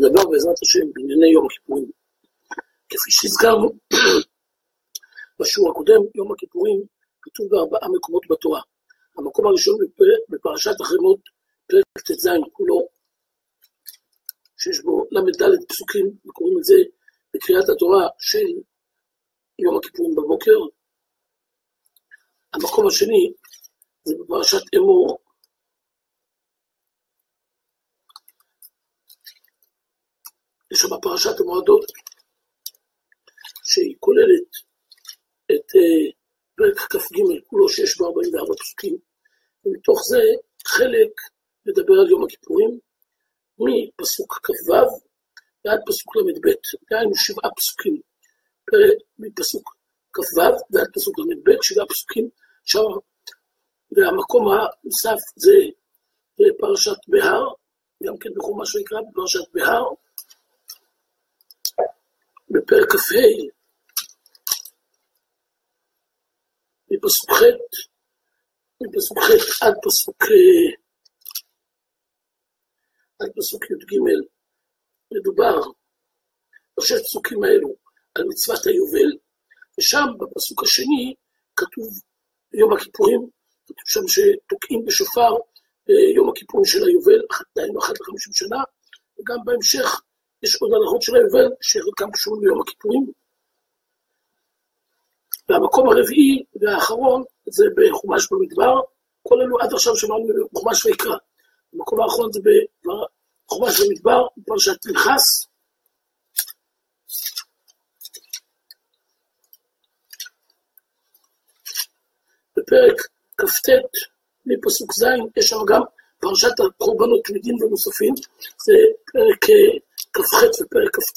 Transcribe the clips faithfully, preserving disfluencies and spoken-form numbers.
נדבר בעזרת השם בענייני יום הכיפורים. כפי שהזכרנו בשיעור הקודם, יום הכיפורים כתוב בארבעה מקומות בתורה. המקום הראשון בפרשת אחרימות, פרק ט"ז כולו, שיש בו למד פסוקים, וקוראים את זה בקריאת התורה של יום הכיפורים בבוקר. המקום השני זה בפרשת אמור, יש שם פרשת המועדות, שהיא כוללת את uh, פרק כ"ג כולו שיש בו ארבעים וארבע פסוקים, ומתוך זה חלק מדבר על יום הכיפורים, מפסוק כ"ו ועד פסוק למד ב', דהיינו שבעה פסוקים, מפסוק כ"ו ועד פסוק למד ב', שבעה פסוקים שם, והמקום הנוסף זה פרשת בהר, גם כן בחומש ויקרא בפרשת בהר, בפרק כ"ה, מפסוק ח', מפסוק ח' עד פסוק, עד פסוק י"ג, מדובר בשש פסוקים האלו על מצוות היובל, ושם בפסוק השני כתוב יום הכיפורים, כתוב שם שתוקעים בשופר יום הכיפורים של היובל, אחת דהיינו אחת לחמישים שנה, וגם בהמשך יש עוד הלכות של היובל שחלקם קשורים ליום הכיפורים. והמקום הרביעי והאחרון זה בחומש במדבר, כל אלו עד עכשיו שמענו בחומש ויקרא. המקום האחרון זה בחומש במדבר, בפרשת פנחס. בפרק כ"ט מפסוק ז' יש שם גם פרשת הקורבנות תמידין ומוספים, זה פרק כ"ח ופרק כ"ט,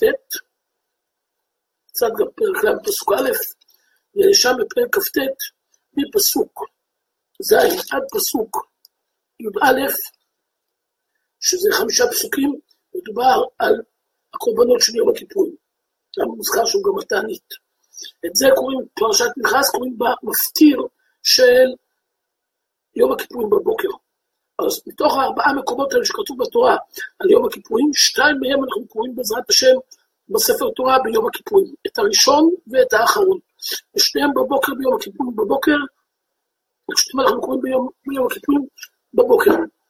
קצת גם פרק ל' פסוק א', ושם בפרק כ"ט מפסוק ז' עד פסוק י"א, שזה חמישה פסוקים, מדובר על הקורבנות של יום הכיפורים, גם מוזכר שהוא גם התענית. את זה קוראים פרשת פנחס, קוראים במפטיר של יום הכיפורים בבוקר. אז מתוך הארבעה מקומות האלה שכתוב בתורה על יום הכיפורים, שתיים מהם אנחנו קוראים בעזרת השם בספר תורה ביום הכיפורים, את הראשון ואת האחרון. ושניהם בבוקר ביום הכיפורים בבוקר, ושניהם אנחנו קוראים ביום, ביום הכיפורים בבוקר.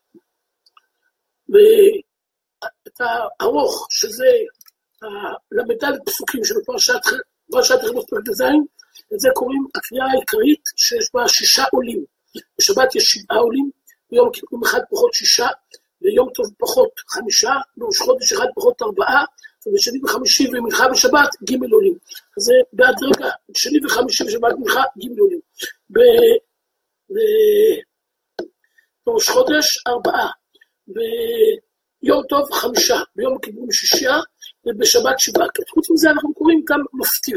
ואת הארוך, שזה למדל פסוקים של פרשת אחרימות פרק ט"ז, את זה קוראים הקריאה העיקרית שיש בה שישה עולים. בשבת יש שבעה עולים, ביום הכיפורים אחד פחות שישה, ביום טוב פחות חמישה, בראש חודש אחד פחות ארבעה, ובשני וחמישי ומנחה בשבת ג' עולים. אז זה בהדרגה, שני וחמישי בשבת מנחה ג' עולים. בראש חודש ארבעה, ביום טוב חמישה, ביום הכיפורים שישה, ובשבת שבעה. חוץ מזה אנחנו קוראים גם מפטיר.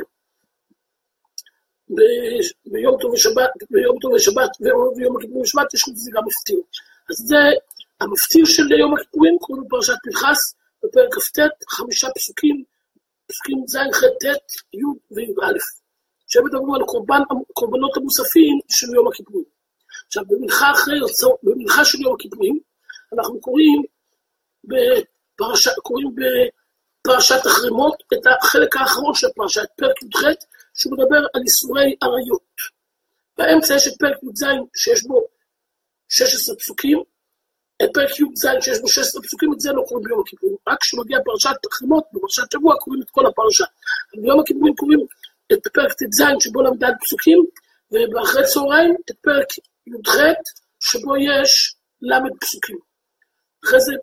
ביום טוב ושבת, ביום טוב ושבת ויום הכיפורים ושבת יש חוץ מזה גם מפטיר. אז זה המפטיר של יום הכיפורים, קוראים בפרשת פנחס, בפרק כ"ט, חמישה פסוקים, פסוקים ז' ח' ט' י' וי"א, שמדברים על קורבן, קורבנות המוספים של יום הכיפורים. עכשיו במנחה אחרי, במנחה של יום הכיפורים, אנחנו קוראים בפרשת, קוראים בפרשת אחרימות את החלק האחרון של פרשת, פרק י"ח, שהוא מדבר על איסורי עריות. באמצע יש את פרק י"ז שיש בו שש עשרה פסוקים, את פרק י"ז שיש בו שש עשרה פסוקים, את זה לא קוראים ביום הכיפורים. רק כשמגיע פרשת אחרימות, בפרשת שבוע קוראים את כל הפרשה. ביום הכיפורים קוראים את פרק ט"ז שבו למדד פסוקים, ובאחרי צהריים את פרק י"ח שבו יש למד פסוקים. אחרי זה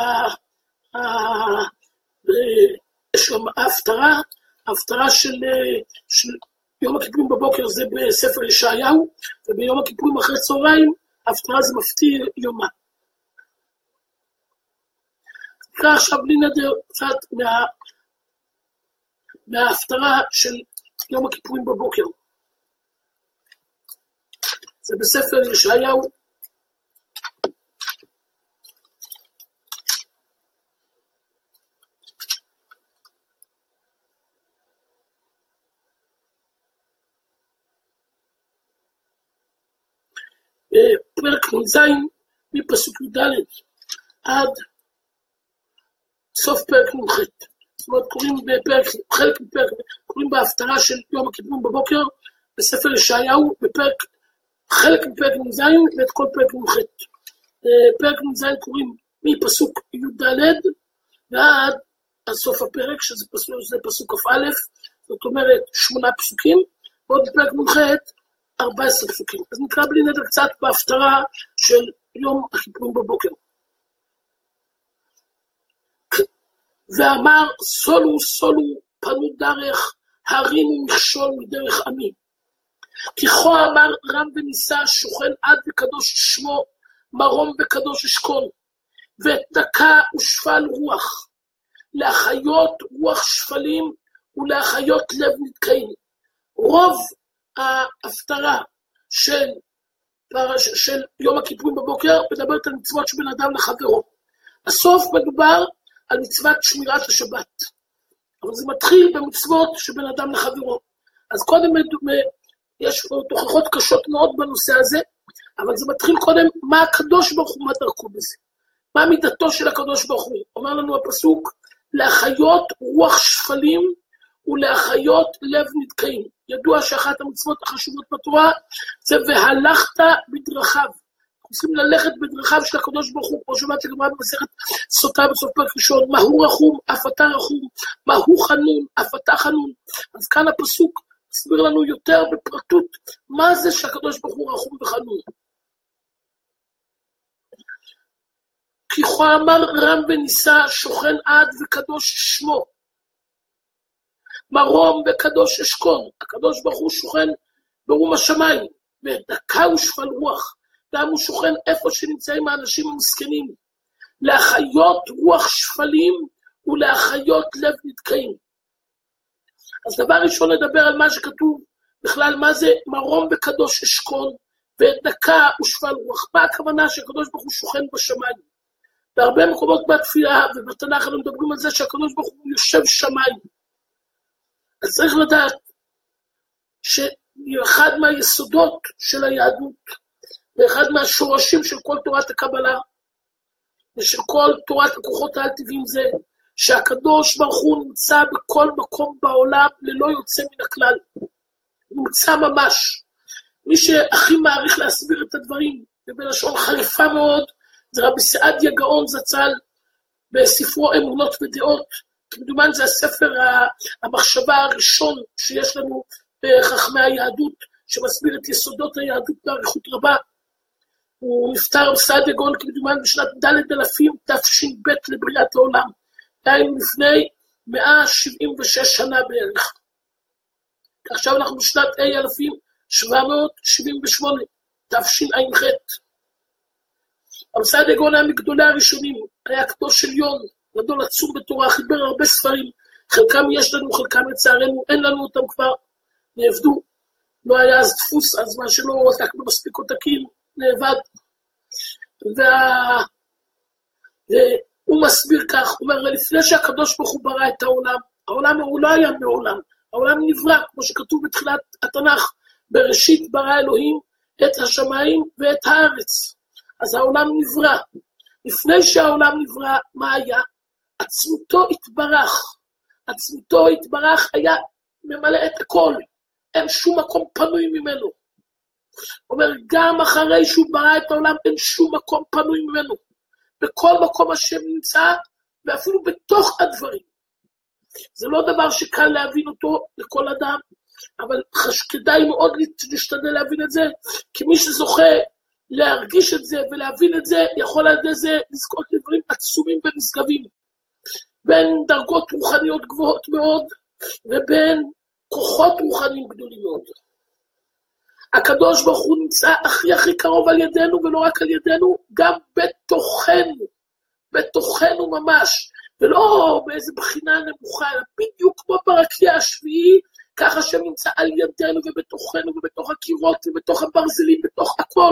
יש גם ההפטרה, ההפטרה של, של יום הכיפורים בבוקר זה בספר ישעיהו, וביום הכיפורים אחרי צהריים, ההפטרה זה מפטיר יומה. נקרא עכשיו בלי נדר קצת מה, מההפטרה של יום הכיפורים בבוקר. זה בספר ישעיהו, פרק נ"ז מפסוק י"ד עד סוף פרק נ"ח. זאת אומרת, קוראים בפרק, חלק מפרק, קוראים בהפטרה של יום הכיפורים בבוקר, בספר ישעיהו, בפרק, חלק מפרק נ"ז ואת כל פרק נ"ח. פרק נ"ז קוראים מפסוק י"ד ועד סוף הפרק, שזה פסוק, שזה פסוק כ"א, זאת אומרת שמונה פסוקים, ועוד בפרק נ"ח ארבעה עשר פסוקים. אז נקרא בלי נדר קצת בהפטרה של יום הכיפורים בבוקר. ואמר סולו סולו פנו דרך, הרימו מכשול מדרך עמי. כי כה אמר רם ונישא, שוכן עד וקדוש שמו, מרום וקדוש אשכון, ותקע ושפל רוח, להחיות רוח שפלים ולהחיות לב נתקעים. רוב ההפטרה של, של יום הכיפורים בבוקר מדברת על מצוות שבין אדם לחברו. הסוף מדובר על מצוות שמירת השבת, אבל זה מתחיל במצוות שבין אדם לחברו. אז קודם יש פה תוכחות קשות מאוד בנושא הזה, אבל זה מתחיל קודם מה הקדוש ברוך הוא, מה דרכו בזה, מה מידתו של הקדוש ברוך הוא. אומר לנו הפסוק, להחיות רוח שפלים ולהחיות לב נתקעים. ידוע שאחת המצוות החשובות בתורה זה והלכת בדרכיו. אנחנו צריכים ללכת בדרכיו של הקדוש ברוך הוא, כמו שאומרת הגמרא במסכת סוטה בסוף פרק ראשון, מהו רחום אף אתה רחום, מהו חנון אף אתה חנון. אז כאן הפסוק מסביר לנו יותר בפרטות מה זה שהקדוש ברוך הוא רחום וחנון. כי כה אמר רם ונישא, שוכן עד וקדוש שמו, מרום וקדוש אשכון. הקדוש ברוך הוא שוכן ברום השמיים, ודקה ושפל רוח, גם הוא שוכן איפה שנמצאים האנשים המסכנים, להחיות רוח שפלים ולהחיות לב נתקעים. אז דבר ראשון נדבר על מה שכתוב בכלל, מה זה מרום וקדוש אשכון, ודקה ושפל רוח. מה הכוונה שהקדוש ברוך הוא שוכן בשמיים? בהרבה מקומות בתפילה ובתנ"ך אנחנו מדברים על זה שהקדוש ברוך הוא יושב שמיים. אז צריך לדעת שאחד מהיסודות של היהדות, ואחד מהשורשים של כל תורת הקבלה, ושל כל תורת הכוחות העל-טבעיים זה, שהקדוש ברוך הוא נמצא בכל מקום בעולם ללא יוצא מן הכלל. נמצא ממש. מי שהכי מעריך להסביר את הדברים, ובלשון חריפה מאוד, זה רבי סעדיה גאון זצ"ל, בספרו אמונות ודעות, כמדומן זה הספר המחשבה הראשון שיש לנו בחכמי היהדות, שמסביר את יסודות היהדות באריכות רבה. הוא נפטר סעדיה גאון כמדומן בשנת ד' אלפים תש"ב לבריאת העולם, דהיינו לפני מאה שבעים ושש שנה בערך. עכשיו אנחנו בשנת אלפים שבע מאות שבעים ושמונה, תשע"ח. אבל סעדיה גאון היה מגדולי הראשונים, היה קדוש עליון, גדול עצום בתורה, חיבר הרבה ספרים, חלקם יש לנו, חלקם לצערנו, אין לנו אותם כבר, נאבדו, לא היה אז דפוס, אז מה שלא עותק במספיק עותקים, נאבד. וה... והוא מסביר כך, הוא אומר, לפני שהקדוש ברוך הוא ברא את העולם, העולם הוא לא היה מעולם, העולם נברא, כמו שכתוב בתחילת התנ"ך, בראשית ברא אלוהים את השמיים ואת הארץ. אז העולם נברא. לפני שהעולם נברא, מה היה? עצמותו התברך. עצמותו התברך היה ממלא את הכל. אין שום מקום פנוי ממנו. אומר, גם אחרי שהוא ברא את העולם, אין שום מקום פנוי ממנו. בכל מקום השם נמצא, ואפילו בתוך הדברים. זה לא דבר שקל להבין אותו לכל אדם, אבל כדאי מאוד להשתדל להבין את זה, כי מי שזוכה להרגיש את זה ולהבין את זה, יכול על ידי זה לזכות לדברים עצומים ונשגבים, בין דרגות רוחניות גבוהות מאוד, ובין כוחות רוחניים גדולים מאוד. הקדוש ברוך הוא נמצא הכי הכי קרוב על ידינו, ולא רק על ידינו, גם בתוכנו, בתוכנו ממש, ולא באיזה בחינה נמוכה, אלא בדיוק כמו ברקיע השביעי, ככה שנמצא על ידינו ובתוכנו ובתוך הקירות ובתוך הברזלים, בתוך הכל.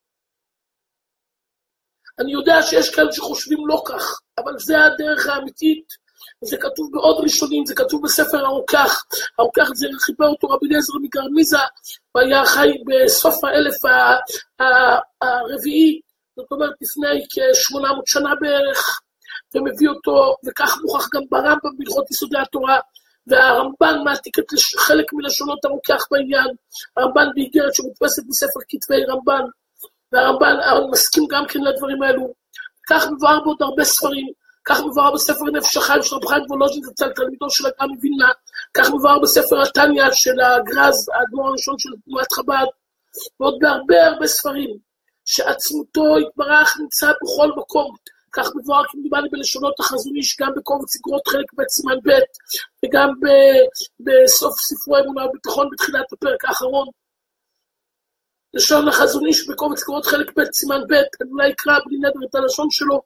אני יודע שיש כאלה שחושבים לא כך, אבל זה הדרך האמיתית, וזה כתוב בעוד ראשונים, זה כתוב בספר הרוקח, הרוקח זה חיבר אותו רבי אליעזר מגרמיזה, והיה חי בסוף האלף הרביעי, זאת אומרת לפני כ-שמונה מאות שנה בערך, ומביא אותו, וכך מוכח גם ברמב"ם בהלכות יסודי התורה, והרמב"ן מעתיק את חלק מלשונות הרוקח בעניין, הרמב"ן באיגרת שמודפסת בספר כתבי רמב"ן, והרמב"ן מסכים גם כן לדברים האלו, כך מבואר בעוד הרבה ספרים, כך מבואר בספר נפש החיים של רב חיים וולוז'ין זצ"ל, תלמידו של הגר"א מווילנה, כך מבואר בספר התניא של הגר"ז, האדמו"ר הראשון של תנועת חב"ד, ועוד בהרבה הרבה ספרים, שעצמותו יתברך נמצא בכל מקום, כך מבואר כמדובר בלשונות החזון איש, גם בקובץ איגרות חלק ב' סימן ב', וגם בסוף ספרו אמונה וביטחון בתחילת הפרק האחרון. לשון החזון איש בקובץ איגרות חלק ב' סימן ב', אני אולי אקרא בלי נדר את הלשון שלו.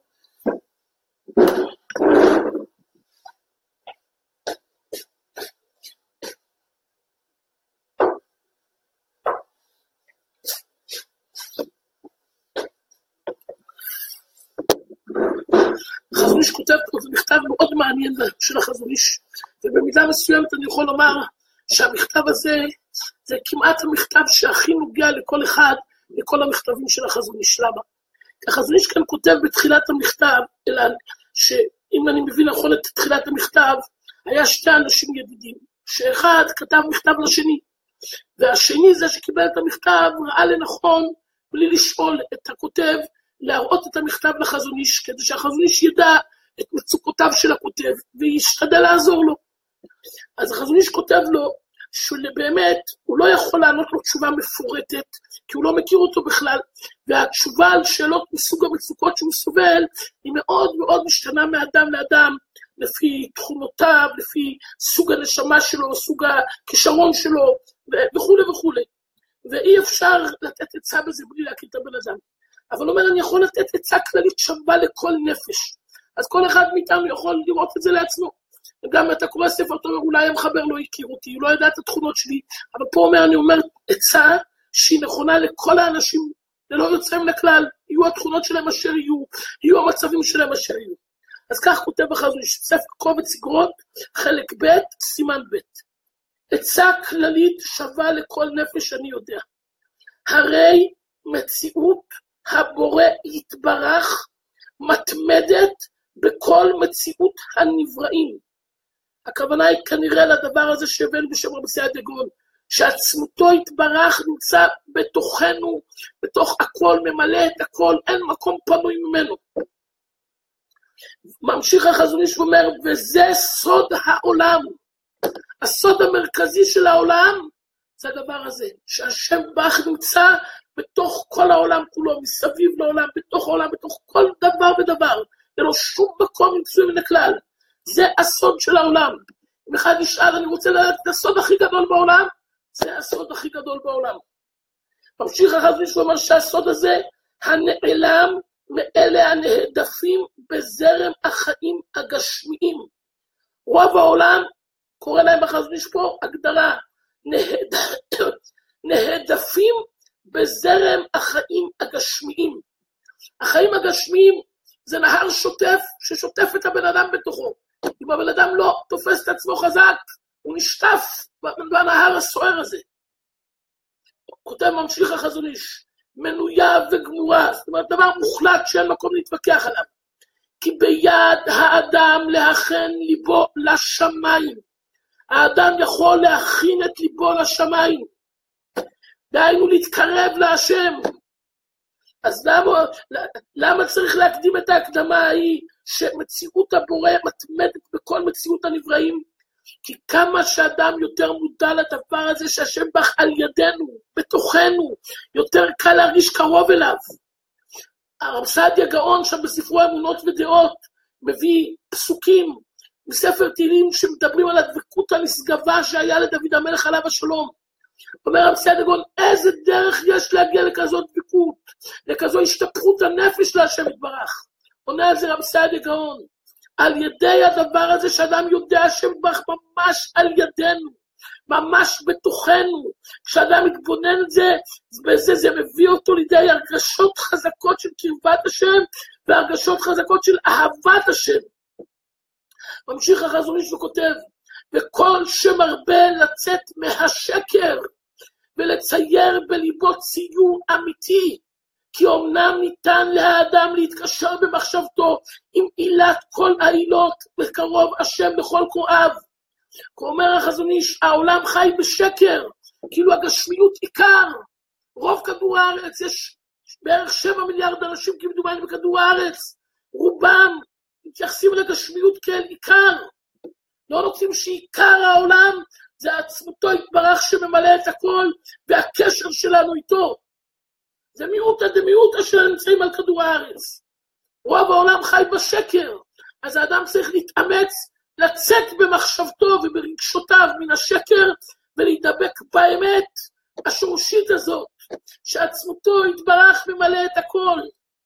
החזון איש כותב פה, זה מכתב מאוד מעניין של החזון איש, ובמידה מסוימת אני יכול לומר שהמכתב הזה זה כמעט המכתב שהכי נוגע לכל אחד, לכל המכתבים של החזון איש. למה? החזון איש כאן כותב בתחילת המכתב, אלא שאם אני מבין נכון את תחילת המכתב, היה שתי אנשים ידידים, שאחד כתב מכתב לשני, והשני זה שקיבל את המכתב ראה לנכון, בלי לשאול את הכותב, להראות את המכתב לחזון איש, כדי שהחזון איש ידע את מצוקותיו של הכותב, וישתדל לעזור לו. אז החזון איש כותב לו, שבאמת הוא לא יכול לענות לו תשובה מפורטת, כי הוא לא מכיר אותו בכלל, והתשובה על שאלות מסוג המצוקות שהוא סובל, היא מאוד מאוד משתנה מאדם לאדם, לפי תכונותיו, לפי סוג הנשמה שלו, סוג הכישרון שלו, וכו' וכו'. ואי אפשר לתת עצה בזה בלי להכיר את הבן אדם. אבל אומר, אני יכול לתת עצה כללית שווה לכל נפש. אז כל אחד מאיתנו יכול לראות את זה לעצמו. וגם אתה קורא ספר, אתה אומר, אולי המחבר לא הכיר אותי, הוא לא ידע את התכונות שלי, אבל פה אומר, אני אומר, עצה שהיא נכונה לכל האנשים, ללא יוצא מן הכלל, יהיו התכונות שלהם אשר יהיו, יהיו המצבים שלהם אשר יהיו. אז כך כותב החזון איש, ספר קובץ איגרות, חלק ב', סימן ב'. עצה כללית שווה לכל נפש אני יודע. הרי מציאות הבורא יתברך מתמדת בכל מציאות הנבראים. הכוונה היא כנראה לדבר הזה שהבאנו בשם רבי סעדיה גאון, שעצמותו יתברך נמצא בתוכנו, בתוך הכל, ממלא את הכל, אין מקום פנוי ממנו. ממשיך החזון איש ואומר, וזה סוד העולם. הסוד המרכזי של העולם זה הדבר הזה, שהשם בך נמצא בתוך כל העולם כולו, מסביב לעולם, בתוך העולם, בתוך כל דבר ודבר, אין לו שום מקום מצוי מן הכלל. זה הסוד של העולם. אם אחד ישאל, אני רוצה לדעת את הסוד הכי גדול בעולם, זה הסוד הכי גדול בעולם. ממשיך החזון איש ואומר שהסוד הזה, הנעלם מאלה הנהדפים בזרם החיים הגשמיים. רוב העולם, קורא להם החזון איש פה, הגדרה, נהד... נהדפים בזרם החיים הגשמיים. החיים הגשמיים זה נהר שוטף ששוטף את הבן אדם בתוכו. אם הבן אדם לא תופס את עצמו חזק, הוא נשטף בנהר הסוער הזה. כותב ממשיך החזון איש, מנויה וגמורה, זאת אומרת דבר מוחלט שאין מקום להתווכח עליו. כי ביד האדם להכין ליבו לשמיים. האדם יכול להכין את ליבו לשמיים. דהיינו להתקרב להשם. אז למה, למה צריך להקדים את ההקדמה ההיא שמציאות הבורא מתמדת בכל מציאות הנבראים? כי כמה שאדם יותר מודע לדבר הזה שהשם בך על ידינו, בתוכנו, יותר קל להרגיש קרוב אליו. הרב סעדיה גאון שם בספרו אמונות ודעות מביא פסוקים מספר תהילים שמדברים על הדבקות הנשגבה שהיה לדוד המלך עליו השלום. אומר הרב סעדיה גאון, איזה דרך יש להגיע לכזאת דבקות, לכזו השתפכות הנפש להשם יתברך. עונה על זה רב סעדיה גאון, על ידי הדבר הזה שאדם יודע שבח ממש על ידינו, ממש בתוכנו. כשאדם מתבונן את זה, בזה זה מביא אותו לידי הרגשות חזקות של קרבת השם, והרגשות חזקות של אהבת השם. ממשיך החזון איש וכותב, וכל שמרבה לצאת מהשקר, ולצייר בליבו ציור אמיתי, כי אמנם ניתן לאדם להתקשר במחשבתו עם עילת כל העילות בקרוב השם בכל קוראיו. כאומר החזון איש, העולם חי בשקר, כאילו הגשמיות עיקר. רוב כדור הארץ, יש בערך שבע מיליארד אנשים כמדומני בכדור הארץ, רובם מתייחסים לגשמיות כאל עיקר. לא נוצאים שעיקר העולם זה עצמותו יתברך שממלא את הכל, והקשר שלנו איתו. זה מיעוטה דמיעוטה שנמצאים על כדור הארץ. רוב העולם חי בשקר, אז האדם צריך להתאמץ, לצאת במחשבתו וברגשותיו מן השקר, ולהידבק באמת השורשית הזאת, שעצמותו יתברך ממלא את הכל.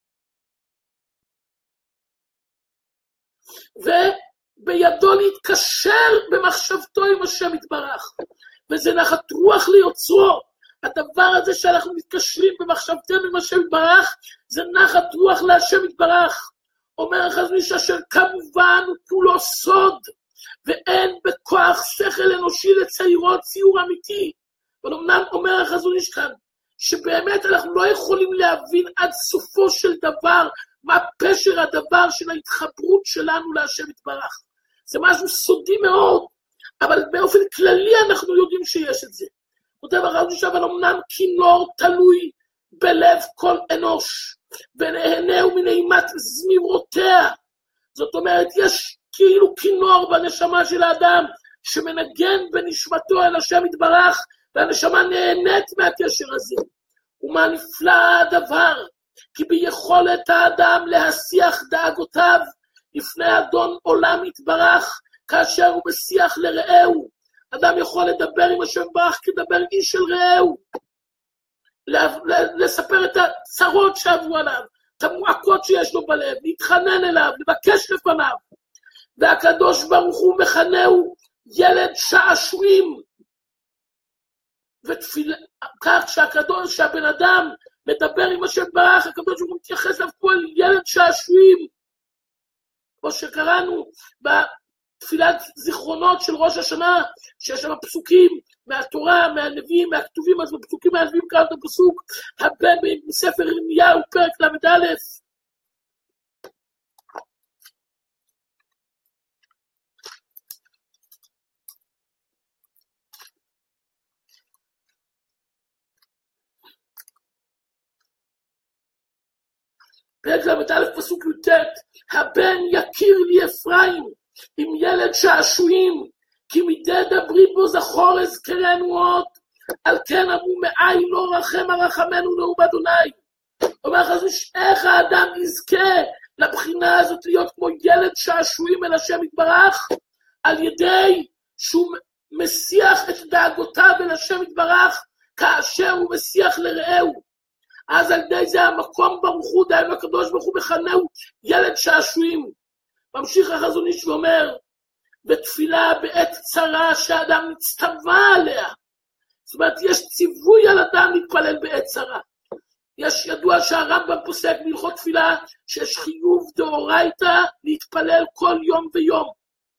ובידו להתקשר במחשבתו עם השם יתברך, וזה נחת רוח ליוצרו. הדבר הזה שאנחנו מתקשרים במחשבתנו עם השם יתברך, זה נחת רוח להשם יתברך. אומר החזון איש אשר כמובן הוא כולו סוד, ואין בכוח שכל אנושי לציירו ציור אמיתי. אבל אמנם אומר החזון איש כאן, שבאמת אנחנו לא יכולים להבין עד סופו של דבר, מה פשר הדבר של ההתחברות שלנו להשם יתברך. זה משהו סודי מאוד, אבל באופן כללי אנחנו יודעים שיש את זה. כותב החזון איש, אבל אמנם כינור תלוי בלב כל אנוש, ונהנהו מנעימת זמירותיה. זאת אומרת, יש כאילו כינור בנשמה של האדם, שמנגן בנשמתו אל השם יתברך, והנשמה נהנית מהקשר הזה. ומה נפלא הדבר, כי ביכולת האדם להשיח דאגותיו, לפני אדון עולם יתברך, כאשר הוא משיח לרעהו. אדם יכול לדבר עם השם יתברך כדבר איש של רעהו. לספר את הצרות שעברו עליו, את המועקות שיש לו בלב, להתחנן אליו, לבקש לפניו. והקדוש ברוך הוא מכנהו ילד שעשועים. ותפילה, כך שהקדוש, שהבן אדם מדבר עם השם יתברך, הקדוש ברוך הוא מתייחס אליו כל ילד שעשועים. כמו שקראנו בתפילת זיכרונות של ראש השנה, שיש שם פסוקים מהתורה, מהנביאים, מהכתובים, אז בפסוקים מהנביאים קראנו את הפסוק, הבן מספר ירמיהו, פרק למד א', פרק למד א', פסוק י"ט, הבן יכיר לי אפרים, עם ילד שעשועים, כי מדי דברי בו זכור אזכרנו עוד, על כן אמרו מאי לא רחם הרחמנו נאום אדוני. אומר חזון איש, איך האדם יזכה לבחינה הזאת להיות כמו ילד שעשועים אל השם יתברך, על ידי שהוא משיח את דאגותיו אל השם יתברך, כאשר הוא משיח לרעהו. אז על ידי זה המקום ברוך הוא, דהיינו הקדוש ברוך הוא מכנהו ילד שעשועים. ממשיך החזון איש ואומר, בתפילה בעת צרה שאדם מצטווה עליה. זאת אומרת, יש ציווי על אדם להתפלל בעת צרה. יש ידוע שהרמב"ם פוסק בהלכות תפילה, שיש חיוב דאורייתא להתפלל כל יום ויום.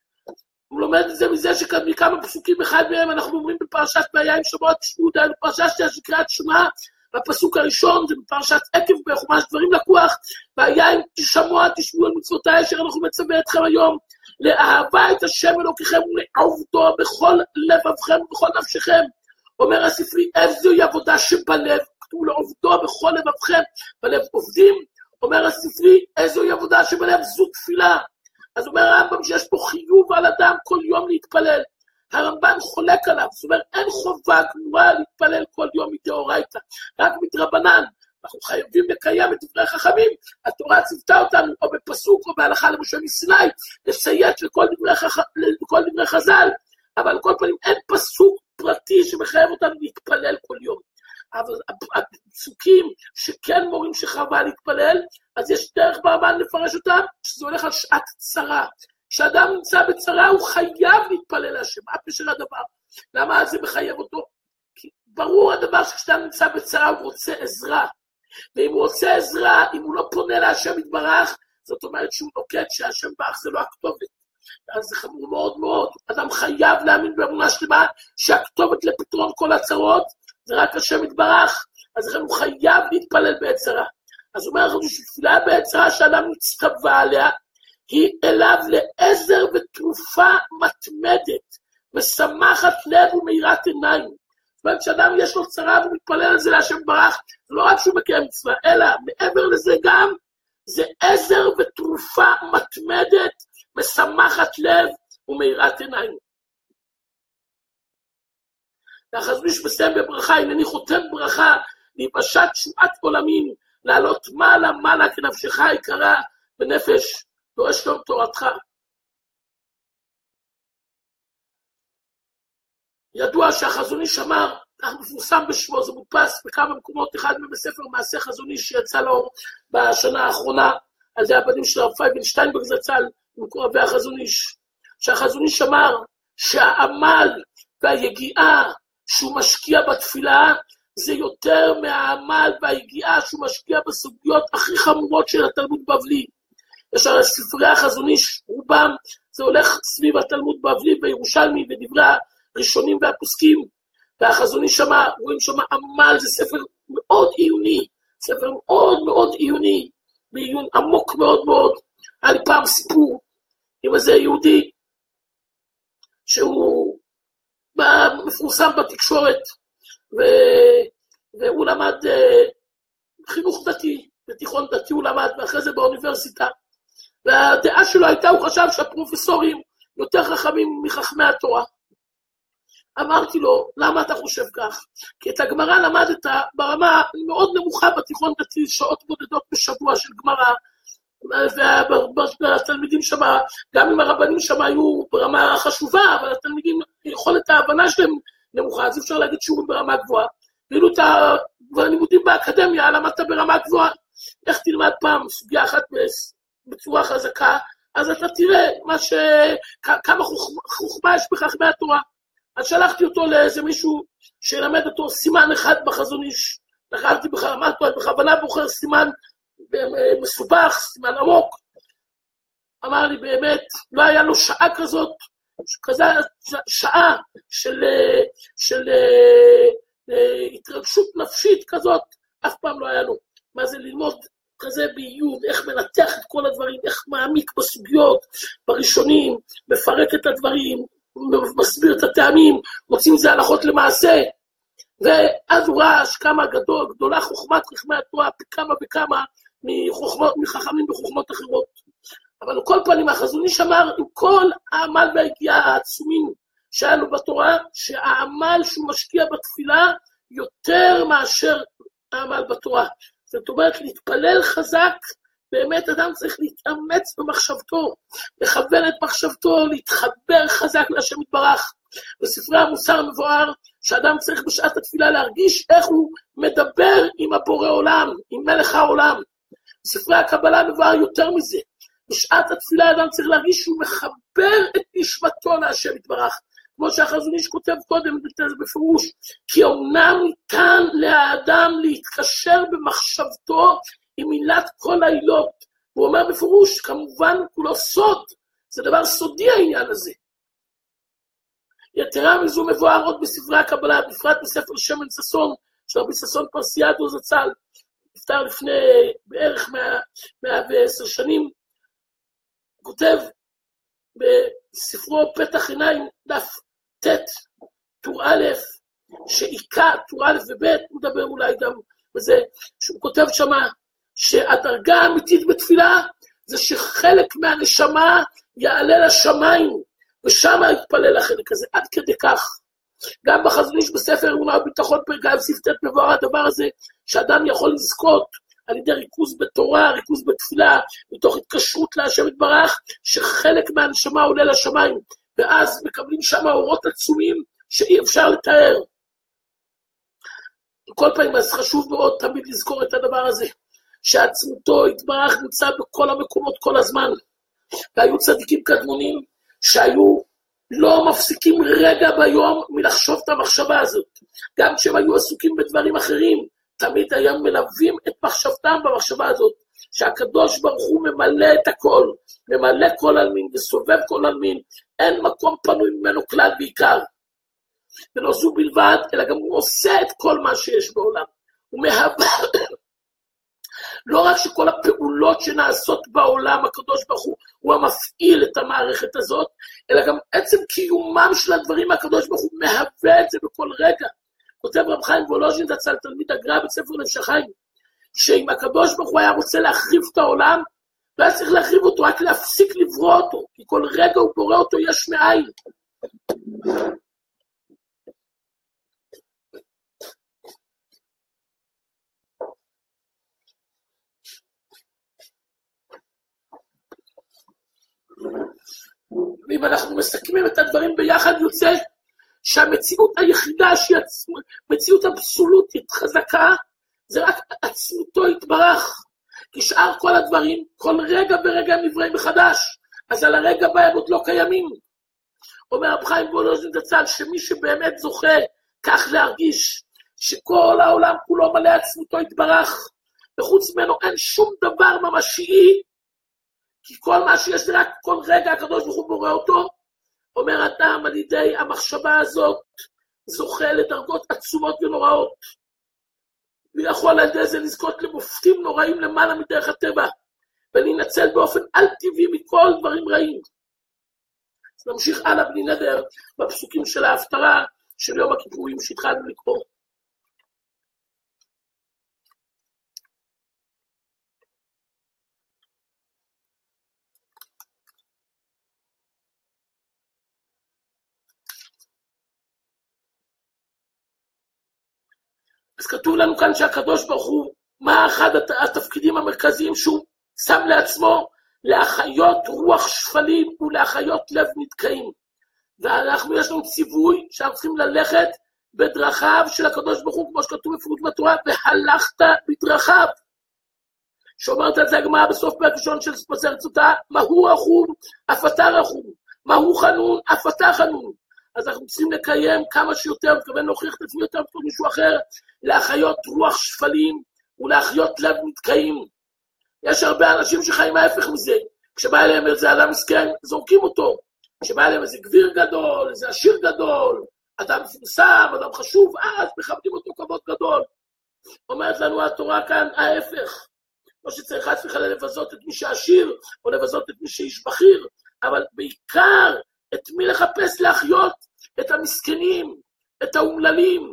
הוא לומד את זה מזה שמכמה פסוקים אחד מהם אנחנו אומרים בפרשת והיה עם שמוע תשמעו, דהיינו פרשת שקראת שמע, בפסוק הראשון זה בפרשת עקב בחומש דברים לקוח, והיה עם שמוע תשמעו על מצוותיי אשר אנחנו מצווה אתכם היום, לאהבה את השם אלוקיכם ולעובדו בכל לבבכם ובכל נפשכם. אומר הספרי, איזוהי עבודה שבלב, כתוב לעובדו בכל לבבכם, בלב עובדים. אומר הספרי, איזוהי עבודה שבלב, זו תפילה. אז אומר הרמב"ם שיש פה חיוב על אדם כל יום להתפלל. הרמב"ן חולק עליו, זאת אומרת, אין חובה גמורה להתפלל כל יום מדאורייתא, רק מדרבנן. אנחנו חייבים לקיים את דברי החכמים, התורה ציוותה אותנו, או בפסוק או בהלכה למשה מסיני, לציית לכל דברי, חכ... לכל דברי חז"ל, אבל על כל פנים אין פסוק פרטי שמחייב אותנו להתפלל כל יום. אבל הפסוקים שכן מורים שחובה להתפלל, אז יש דרך ברמב"ן לפרש אותם, שזה הולך על שעת צרה. כשאדם נמצא בצרה, הוא חייב להתפלל להשם, מה פשר הדבר? למה זה מחייב אותו? כי ברור הדבר שכשאדם נמצא בצרה, הוא רוצה עזרה. ואם הוא רוצה עזרה, אם הוא לא פונה להשם יתברך, זאת אומרת שהוא נוקט שהשם יתברך זה לא הכתובת. אז זה חמור מאוד מאוד. אדם חייב להאמין באמונה שלמה שהכתובת לפתרון כל הצרות זה רק השם יתברך. אז לכן הוא חייב להתפלל בעת צרה. אז הוא אומר לך שתפילה בעצרה שאדם מצטווה עליה, היא אליו לעזר ותרופה מתמדת, משמחת לב ומאירת עיניים. זאת אומרת שאדם יש לו צרה ומתפלל על זה להשם ברך, זה לא רק שהוא מקיים מצווה, אלא מעבר לזה גם, זה עזר ותרופה מתמדת, משמחת לב ומאירת עיניים. והחזון איש מסיים בברכה, הנני חותם ברכה, להיפשט תשועת עולמים, לעלות מעלה מעלה כנפשך יקרה בנפש, דורש שלום תורתך. ידוע שהחזון איש אמר, אנחנו מפורסם בשמו, זה מודפס בכמה מקומות, אחד מבספר מעשה חזון איש שיצא לאור בשנה האחרונה, על זה הבנים של הרב פייבן שטיינברג זצ"ל, מקורבי החזון איש, שהחזון איש אמר שהעמל והיגיעה שהוא משקיע בתפילה, זה יותר מהעמל והיגיעה שהוא משקיע בסוגיות הכי חמורות של התלמוד בבלי. יש הרי ספרי החזון איש, רובם זה הולך סביב התלמוד בבלי וירושלמי ודברי הראשונים והפוסקים, והחזון איש שמה, רואים שמה עמל, זה ספר מאוד עיוני, ספר מאוד מאוד עיוני, בעיון עמוק מאוד מאוד. היה לי פעם סיפור עם איזה יהודי, שהוא מפורסם בתקשורת, ו... והוא למד uh, חינוך דתי, בתיכון דתי הוא למד, ואחרי זה באוניברסיטה, והדעה שלו הייתה, הוא חשב שהפרופסורים יותר חכמים מחכמי התורה. אמרתי לו, למה אתה חושב כך? כי את הגמרא למדת ברמה מאוד נמוכה בתיכון דתי, שעות בודדות בשבוע של גמרא, והתלמידים שם, גם אם הרבנים שם היו ברמה חשובה, אבל התלמידים, יכולת ההבנה שלהם נמוכה, אז אפשר להגיד שהוא ברמה גבוהה. ואילו את הלימודים באקדמיה, למדת ברמה גבוהה, איך תלמד פעם סוגיה אחת בצורה חזקה, אז אתה תראה מה ש... כמה חוכמה יש בחכמי התורה. אז שלחתי אותו לאיזה מישהו שילמד אותו סימן אחד בחזון איש, לחלתי בכוונה בוחר סימן מסובך, סימן עמוק. אמר לי באמת, לא היה לו שעה כזאת, כזה שעה של, של התרגשות נפשית כזאת, אף פעם לא היה לו. מה זה ללמוד כזה בעיון, איך מנתח את כל הדברים, איך מעמיק בסוגיות, בראשונים, מפרק את הדברים, מסביר את הטעמים, מוצאים זה הלכות למעשה, ואז הוא ראה שכמה גדול, גדולה חוכמת חכמי התורה, כמה וכמה מחוכמות, מחכמים בחוכמות אחרות. אבל כל פנים החזון איש אמר, עם כל העמל והיגיעה העצומים שהיה לו בתורה, שהעמל שהוא משקיע בתפילה יותר מאשר העמל בתורה. זאת אומרת, להתפלל חזק, באמת אדם צריך להתאמץ במחשבתו, לכוון את מחשבתו, להתחבר חזק להשם יתברך. בספרי המוסר מבואר שאדם צריך בשעת התפילה להרגיש איך הוא מדבר עם הבורא עולם, עם מלך העולם. בספרי הקבלה מבואר יותר מזה. בשעת התפילה אדם צריך להרגיש שהוא מחבר את נשמתו להשם יתברך. כמו שהחזון איש כותב קודם, בפירוש, כי אומנם ניתן לאדם להתקשר במחשבתו עם מילת כל העילות. הוא אומר בפירוש, כמובן כולו סוד, זה דבר סודי העניין הזה. יתרה מזו מבואר עוד בספרי הקבלה, בפרט בספר שמן ששון, של רבי ששון פרסיאדו זצ"ל, נפטר לפני בערך מאה ועשר שנים, כותב בספרו פתח עיניים, דף ט' טור א', שעיקה טור א' וב', הוא מדבר אולי גם בזה, שהוא כותב שמה, שהדרגה האמיתית בתפילה, זה שחלק מהנשמה יעלה לשמיים, ושם יתפלל החלק הזה, עד כדי כך. גם בחזון איש בספר אמונה וביטחון פרק א' סעיף ט' מבואר הדבר הזה, שאדם יכול לזכות על ידי ריכוז בתורה, ריכוז בתפילה, מתוך התקשרות להשם יתברך, שחלק מהנשמה עולה לשמיים, ואז מקבלים שם אורות עצומים שאי אפשר לתאר. כל פעמים אז חשוב מאוד תמיד לזכור את הדבר הזה, שעצמותו יתברך נמצא בכל המקומות כל הזמן, והיו צדיקים קדמונים שהיו לא מפסיקים רגע ביום מלחשוב את המחשבה הזאת, גם כשהם היו עסוקים בדברים אחרים, תמיד היו מלווים את מחשבתם במחשבה הזאת, שהקדוש ברוך הוא ממלא את הכל, ממלא כל אלמין וסובב כל אלמין, אין מקום פנוי ממנו כלל בעיקר. ולא זו בלבד, אלא גם הוא עושה את כל מה שיש בעולם. הוא מהווה, לא רק שכל הפעולות שנעשות בעולם הקדוש ברוך הוא, הוא המפעיל את המערכת הזאת, אלא גם עצם קיומם של הדברים הקדוש ברוך הוא מהווה את זה בכל רגע. כותב רב חיים וולוז'ין זצ"ל, תלמיד הגר"א בספר נפש החיים, שאם הקדוש ברוך הוא היה רוצה להחריב את העולם, לא היה צריך להחריב אותו, רק להפסיק לברוא אותו, כי כל רגע הוא בורא אותו יש מאין. ואם אנחנו מסכמים את הדברים ביחד, יוצא שהמציאות היחידה שהיא מציאות אבסולוטית חזקה, זה רק עצמותו יתברך. כי שאר כל הדברים, כל רגע ורגע נבראים מחדש, אז על הרגע בהם עוד לא קיימים. אומר רב חיים וולוז'ין זצ"ל, שמי שבאמת זוכה כך להרגיש, שכל העולם כולו מלא עצמותו יתברך, וחוץ ממנו אין שום דבר ממשי, כי כל מה שיש זה רק כל רגע הקדוש ברוך הוא בורא אותו, אומר אדם על ידי המחשבה הזאת, זוכה לדרגות עצומות ונוראות, ויכול על ידי זה לזכות למופתים נוראים למעלה מדרך הטבע, ולהינצל באופן על טבעי מכל דברים רעים. אז נמשיך הלאה בלי נדר, בפסוקים של ההפטרה של יום הכיפורים שהתחלנו לקרוא. אז כתוב לנו כאן שהקדוש ברוך הוא, מה אחד התפקידים המרכזיים שהוא שם לעצמו? להחיות רוח שפלים ולהחיות לב נתקעים. ואנחנו יש לנו ציווי שאנחנו צריכים ללכת בדרכיו של הקדוש ברוך הוא, כמו שכתוב בפירוש בתורה, והלכת בדרכיו. שאומרת על זה הגמרא בסוף פרק ראשון של מסכת סוטה, מהו רחום, אף אתה רחום, מהו חנון, אף אתה חנון. אז אנחנו צריכים לקיים כמה שיותר, וכוון להוכיח את עצמי יותר בתור מישהו אחר, להחיות רוח שפלים ולהחיות לב נתקעים. יש הרבה אנשים שחיים ההפך מזה. כשבא אליהם איזה אדם מסכן, זורקים אותו. כשבא אליהם איזה גביר גדול, איזה עשיר גדול, אדם מפורסם, אדם חשוב, אז מכבדים אותו כבוד גדול. אומרת לנו התורה כאן ההפך. לא שצריך חס וחלילה לבזות את מי שעשיר, או לבזות את מי שאיש בכיר, אבל בעיקר את מי לחפש להחיות את המסכנים, את האומללים.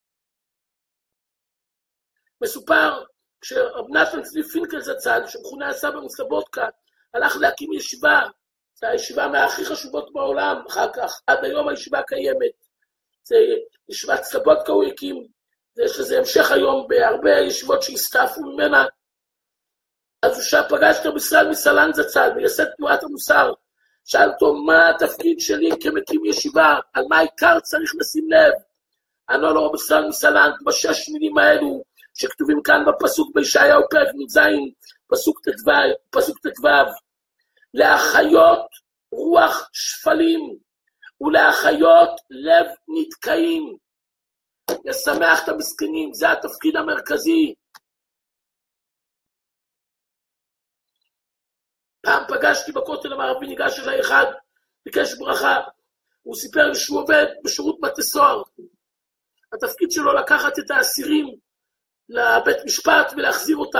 מסופר, כשרב נתן צבי פינקל זצ"ל, שמכונה הסבא מסלובודקה, הלך להקים ישיבה, זו הישיבה מהכי חשובות בעולם, אחר כך, עד היום הישיבה קיימת. זה ישיבת סלובודקה הוא הקים, יש לזה המשך היום בהרבה ישיבות שהסתעפו ממנה. אז הוא שם פגש את ישראל מסלן זצ"ל, מייסד תנועת המוסר, שאל אותו, מה התפקיד שלי כמקים ישיבה, על מה העיקר צריך לשים לב? ענו לו רב ישראל מסלן, בשש מילים האלו, שכתובים כאן בפסוק בישעיהו פרק נ"ז, פסוק ט"ו, פסוק ט"ו, להחיות רוח שפלים ולהחיות לב נתקעים, לשמח את המסכנים, זה התפקיד המרכזי. פעם פגשתי בכותל המערבי, ניגש אליי אחד, ביקש ברכה, הוא סיפר לי שהוא עובד בשירות בתי סוהר, התפקיד שלו לקחת את האסירים לבית משפט ולהחזיר אותם.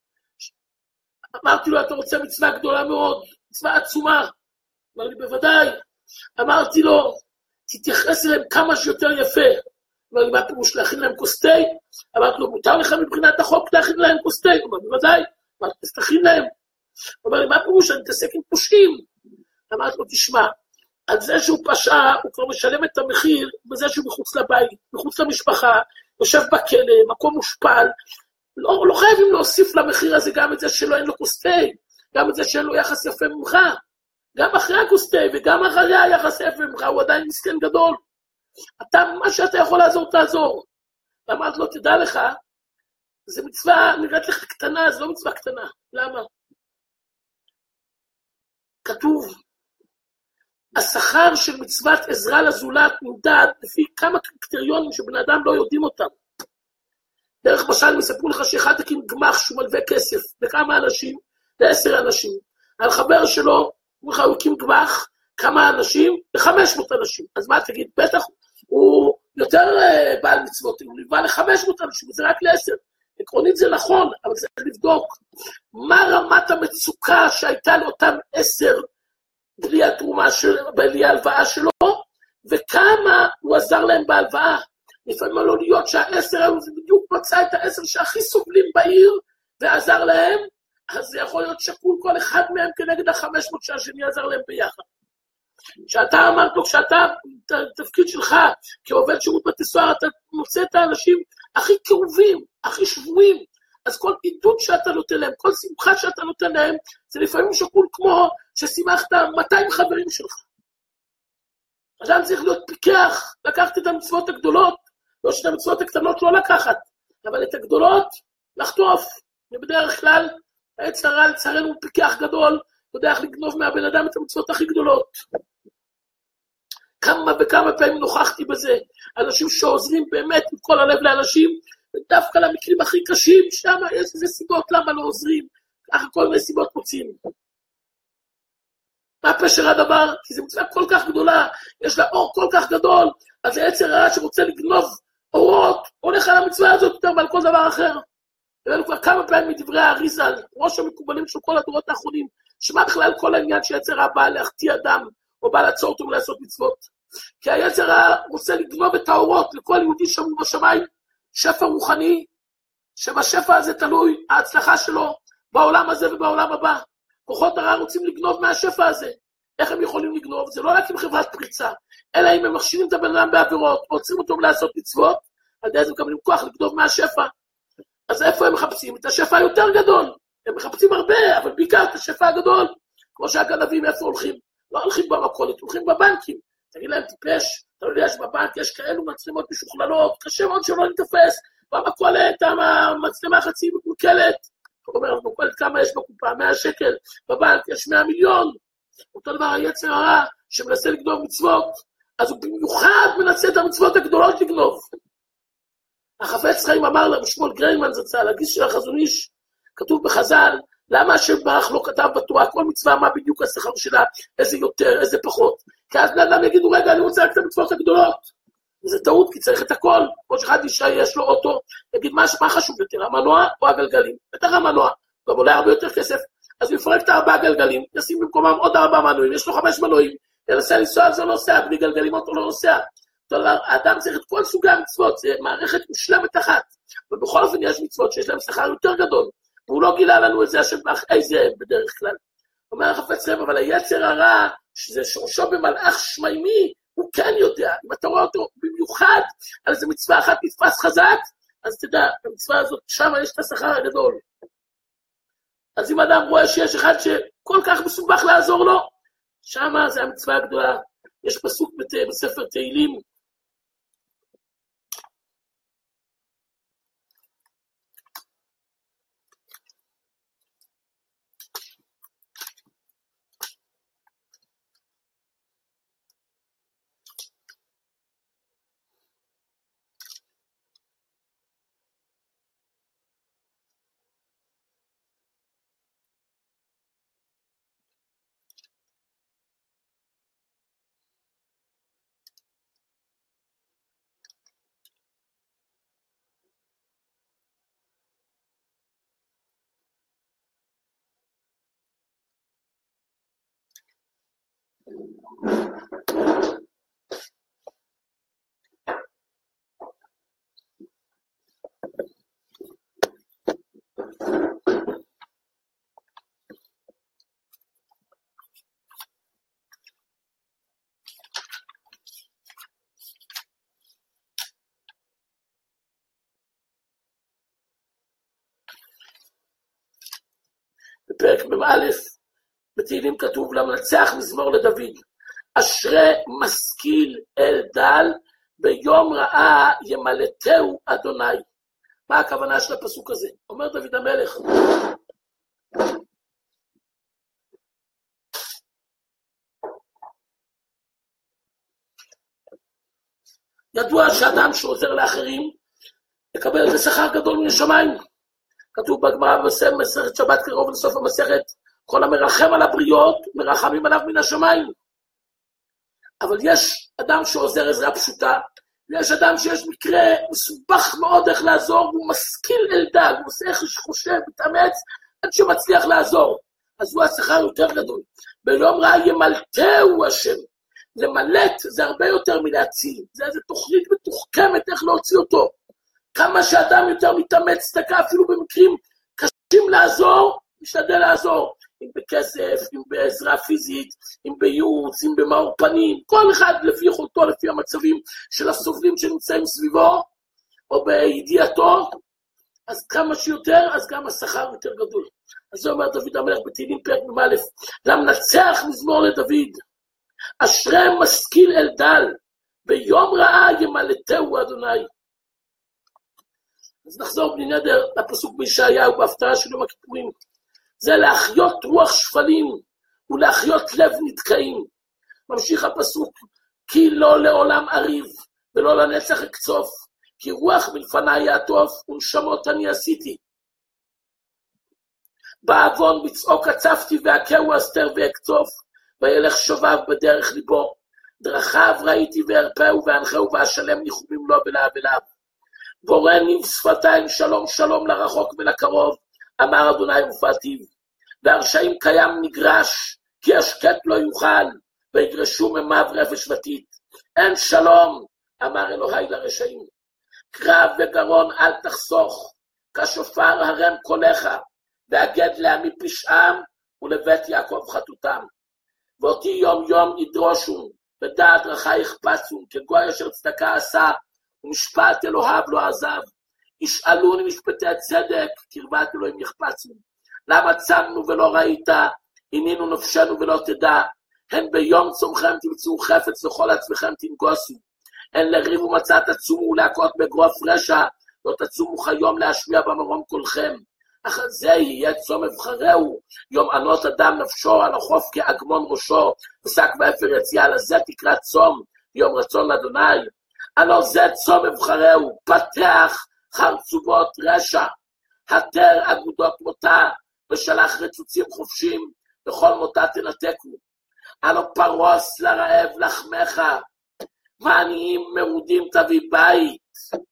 אמרתי לו, אתה רוצה מצווה גדולה מאוד, מצווה עצומה? אמר לי, בוודאי. אמרתי לו, תתייחס אליהם כמה שיותר יפה. אמר לי, מה פירוש להכין להם כוס תה? אמרתי לו, מותר לך מבחינת החוק להכין להם כוס תה? אמר לי, בוודאי. אמרתי, אז תכין להם. אמר לי, מה פירוש? אני מתעסק עם פושעים. אמרתי לו, תשמע, על זה שהוא פשע, הוא כבר משלם את המחיר בזה שהוא מחוץ לבית, מחוץ למשפחה, יושב בכלא, מקום מושפל, לא, לא חייבים להוסיף למחיר הזה גם את זה שלא אין לו קוסטי, גם את זה שאין לו יחס יפה ממך, גם אחרי הקוסטי וגם אחרי היחס יפה ממך, הוא עדיין מסכן גדול. אתה, מה שאתה יכול לעזור, תעזור. אמרת לו, תדע לך, זה מצווה, נראית לך קטנה, זה לא מצווה קטנה. למה? כתוב, השכר של מצוות עזרה לזולת נמדד לפי כמה קריטריונים שבן אדם לא יודעים אותם. דרך משל מספרו לך שאחד הקים גמח שהוא מלווה כסף לכמה אנשים, לעשר אנשים. על חבר שלו, הוא הקים גמח, כמה אנשים? לחמש מאות אנשים. אז מה תגיד? בטח הוא יותר בעל מצוות, הוא נלווה לחמש מאות אנשים, זה רק לעשר. עקרונית זה נכון, אבל צריך לבדוק מה רמת המצוקה שהייתה לאותם עשר בלי התרומה של, בלי ההלוואה שלו, וכמה הוא עזר להם בהלוואה. לפעמים לא להיות שהעשר היום זה בדיוק מצא את העשר שהכי סובלים בעיר, ועזר להם, אז זה יכול להיות שקול כל אחד מהם כנגד החמש מאות שהשני עזר להם ביחד. שאתה אמרת לו, כשאתה, תפקיד שלך כעובד שירות בתי סוהר, אתה מוצא את האנשים הכי קרובים, הכי שבויים, אז כל עידוד שאתה נותן להם, כל שמחה שאתה נותן להם, זה לפעמים שקול כמו ששימחת מאתיים חברים שלך. אדם צריך להיות פיקח, לקחת את המצוות הגדולות, לא שאת המצוות הקטנות לא לקחת, אבל את הגדולות לחטוף. ובדרך כלל, היצר הרע לצערנו הוא פיקח גדול, יודע איך לגנוב מהבן אדם את המצוות הכי גדולות. כמה וכמה פעמים נוכחתי בזה, אנשים שעוזרים באמת עם כל הלב לאנשים, ודווקא למקרים הכי קשים, שם יש איזה סיבות למה לא עוזרים, ככה כל מיני סיבות מוצאים. מה פשר הדבר? כי זו מצווה כל כך גדולה, יש לה אור כל כך גדול, אז היצר הרע שרוצה לגנוב אורות, הולך על המצווה הזאת יותר מעל כל דבר אחר. הבאנו כבר כמה פעמים מדברי האריז"ל, ראש המקובלים של כל הדורות האחרונים, שמה בכלל כל העניין שיצר הרע בא להחטיא אדם, או בא לעצור אותו ולעשות מצוות. כי היצר הרע רוצה לגנוב את האורות לכל יהודי שמור בשמיים, שפע רוחני, שבשפע הזה תלוי ההצלחה שלו בעולם הזה ובעולם הבא. כוחות הרע רוצים לגנוב מהשפע הזה. איך הם יכולים לגנוב? זה לא רק עם חברת פריצה, אלא אם הם מכשירים את הבן אדם בעבירות, רוצים אותו לעשות מצוות, על ידי זה מקבלים כוח לגנוב מהשפע. אז איפה הם מחפשים? את השפע היותר גדול. הם מחפשים הרבה, אבל בעיקר את השפע הגדול. כמו שהגנבים איפה הולכים? לא הולכים במכולת, הולכים בבנקים. תגיד להם, טיפש, אתה לא יודע שבבנק יש כאלו מצלמות משוכללות, קשה מאוד שלא נתפס, במכולת, המצלמה חצי מקולקלת. הוא אומר, במכולת כמה יש בקופה? מאה שקל, בבנק יש מאה מיליון. אותו דבר היצר הרע שמנסה לגנוב מצוות, אז הוא במיוחד מנסה את המצוות הגדולות לגנוב. החפץ חיים אמר לה, בשמואל גריינמן זצ"ל, הגיס של החזון איש, כתוב בחז"ל, למה השם ברוך לא כתב בתורה, כל מצווה מה בדיוק השכר שלה, איזה יותר, איזה פחות, כי אז לאדם יגידו, רגע, אני רוצה רק את המצוות הגדולות, וזה טעות, כי צריך את הכל, כמו שאחד אישה יש לו אוטו, יגיד, מה, מה חשוב יותר, המנוע או הגלגלים? בטח המנוע, גם עולה הרבה יותר כסף, אז הוא יפרק את הארבעה גלגלים, ישים במקומם עוד ארבעה מנועים, יש לו חמש מנועים, ינסה לנסוע, אז הוא לא נוסע, בלי גלגלים אותו לא נוסע. האדם צריך את כל סוגי המצוות, זה מערכת מושלמת אחת, ובכל אופן יש מצוות שיש להם שכר יותר גדול, והוא לא גילה לנו את זה השם איזה בדרך כלל. אומר החפץ חיים, אבל היצר הרע, שזה שורשו במלאך שמיימי, הוא כן יודע, אם אתה רואה אותו במיוחד, על איזה מצווה אחת נתפס חזק, אז תדע, המצווה הזאת, שם יש את השכר הגדול. אז אם אדם רואה שיש אחד שכל כך מסובך לעזור לו, שם זה המצווה הגדולה. יש פסוק בספר תהילים, בפרק מ"א, בתהילים כתוב, למנצח מזמור לדוד, אשרי משכיל אל דל, ביום רעה ימלטהו אדוני. מה הכוונה של הפסוק הזה? אומר דוד המלך, ידוע שאדם שעוזר לאחרים, יקבל את השכר גדול מן השמיים. כתוב בגמרא במסכת שבת קרוב לסוף המסכת, כל המרחם על הבריות, מרחמים עליו מן השמיים. אבל יש אדם שעוזר עזרה פשוטה, ויש אדם שיש מקרה מסובך מאוד איך לעזור, והוא משכיל אל דג, הוא עושה איך שחושב, מתאמץ, עד שמצליח לעזור. אז הוא השכר יותר גדול. ביום רע ימלטהו השם. למלט זה הרבה יותר מלהציל. זה איזו תוכנית מתוחכמת איך להוציא אותו. כמה שאדם יותר מתאמץ, דקה אפילו במקרים קשים לעזור, משתדל לעזור. אם בכסף, אם בעזרה פיזית, אם בייעוץ, אם במאור פנים, כל אחד לפי יכולתו, לפי המצבים של הסובלים שנמצאים סביבו, או בידיעתו, אז כמה שיותר, אז גם השכר יותר גדול. אז זה אומר דוד המלך בתהילים פרק מ"א, למנצח מזמור לדוד, אשרי משכיל אל דל, ביום רעה ימלטהו אדוני. אז נחזור בלי נדר לפסוק בישעיהו בהפטרה של יום הכיפורים. זה להחיות רוח שפלים ולהחיות לב נתקעים. ממשיך הפסוק, כי לא לעולם אריב ולא לנצח אקצוף, כי רוח מלפני יעטוף ונשמות אני עשיתי. בעוון בצעוק עצפתי והכהו אסתר ואקצוף, וילך שובב בדרך ליבו. דרכיו ראיתי וארפאו ואנחהו ואשלם ניחומים לו ולאב אליו. בורני ושפתיים שלום שלום לרחוק ולקרוב, אמר אדוני ופעתיו. והרשעים קיים נגרש, כי השקט לא יוכל, ויגרשו ממיו רפש ותית. אין שלום, אמר אלוהי לרשעים. קרב וגרון אל תחסוך, כשופר הרם קולך, והגד לעמי פשעם, ולבית יעקב חטאותם. ואותי יום יום ידרושון, ודעת דרכי יחפצון, כגוי אשר צדקה עשה, ומשפט אלוהיו לא עזב. ישאלוני משפטי הצדק, קרבת אלוהים יחפצון. למה צמנו ולא ראית, עינינו נפשנו ולא תדע, הן ביום צומכם תמצאו חפץ וכל עצמכם תנגוסו. הן לריב ומצא תצומו ולהכות בגרוף רשע, לא תצומו חיום להשמיע במרום קולכם. אך זה יהיה צום אבחרהו, יום ענות אדם נפשו על החוף כאגמון ראשו, ושק ואפר יציאה לזה תקרא צום, יום רצון לאדוני. הלא זה צום אבחרהו, פתח חרצובות רשע, התר אגודות מותה, ושלח רצוצים חופשים, וכל מותה תנתקו. הלא פרוס לרעב לחמך, ועניים מרודים תביא בית.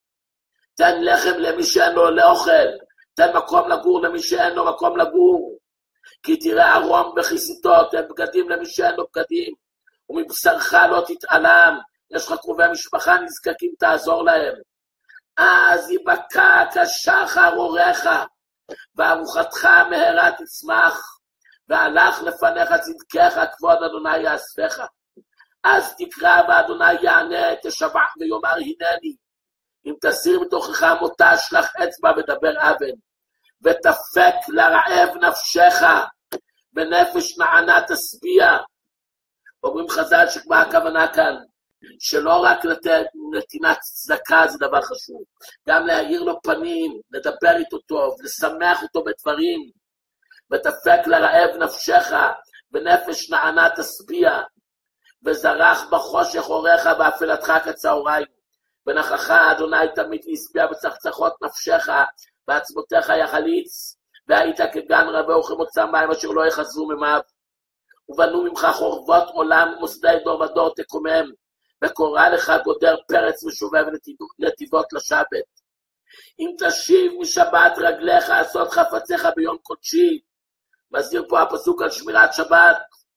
תן לחם למי שאין לו לאוכל, תן מקום לגור למי שאין לו מקום לגור. כי תראה ערום וכיסיתו, תן בגדים למי שאין לו בגדים, ומבשרך לא תתעלם, יש לך קרובי משפחה נזקקים, תעזור להם. אז יבקע כשחר אורך, וארוחתך מהרה תצמח, והלך לפניך צדקך, כבוד אדוני יאספך. אז תקרא ואדוני יענה, תשבע ויאמר הנני. אם תסיר מתוכך מותה, שלח אצבע ודבר אבן, ותפק לרעב נפשך, בנפש נענה תשביע. אומרים חז"ל שמה הכוונה כאן, שלא רק לתת נתינת צדקה זה דבר חשוב, גם להאיר לו פנים, לדבר איתו טוב, לשמח אותו בדברים. ותפק לרעב נפשך, בנפש נענה תשביע. וזרח בחושך אורך באפלתך כצהריים. ונכחה אדוני תמיד להשביע בצחצחות נפשך, בעצמותיך יחליץ, והיית כגן רבה וכמוצא מים אשר לא יחזרו ממיו. ובנו ממך חורבות עולם ומוסדי דור ודור תקומם, וקורא לך גודר פרץ משובב נתיבות לשבת. אם תשיב משבת רגליך עשות חפציך ביום קודשי. מזהיר פה הפסוק על שמירת שבת.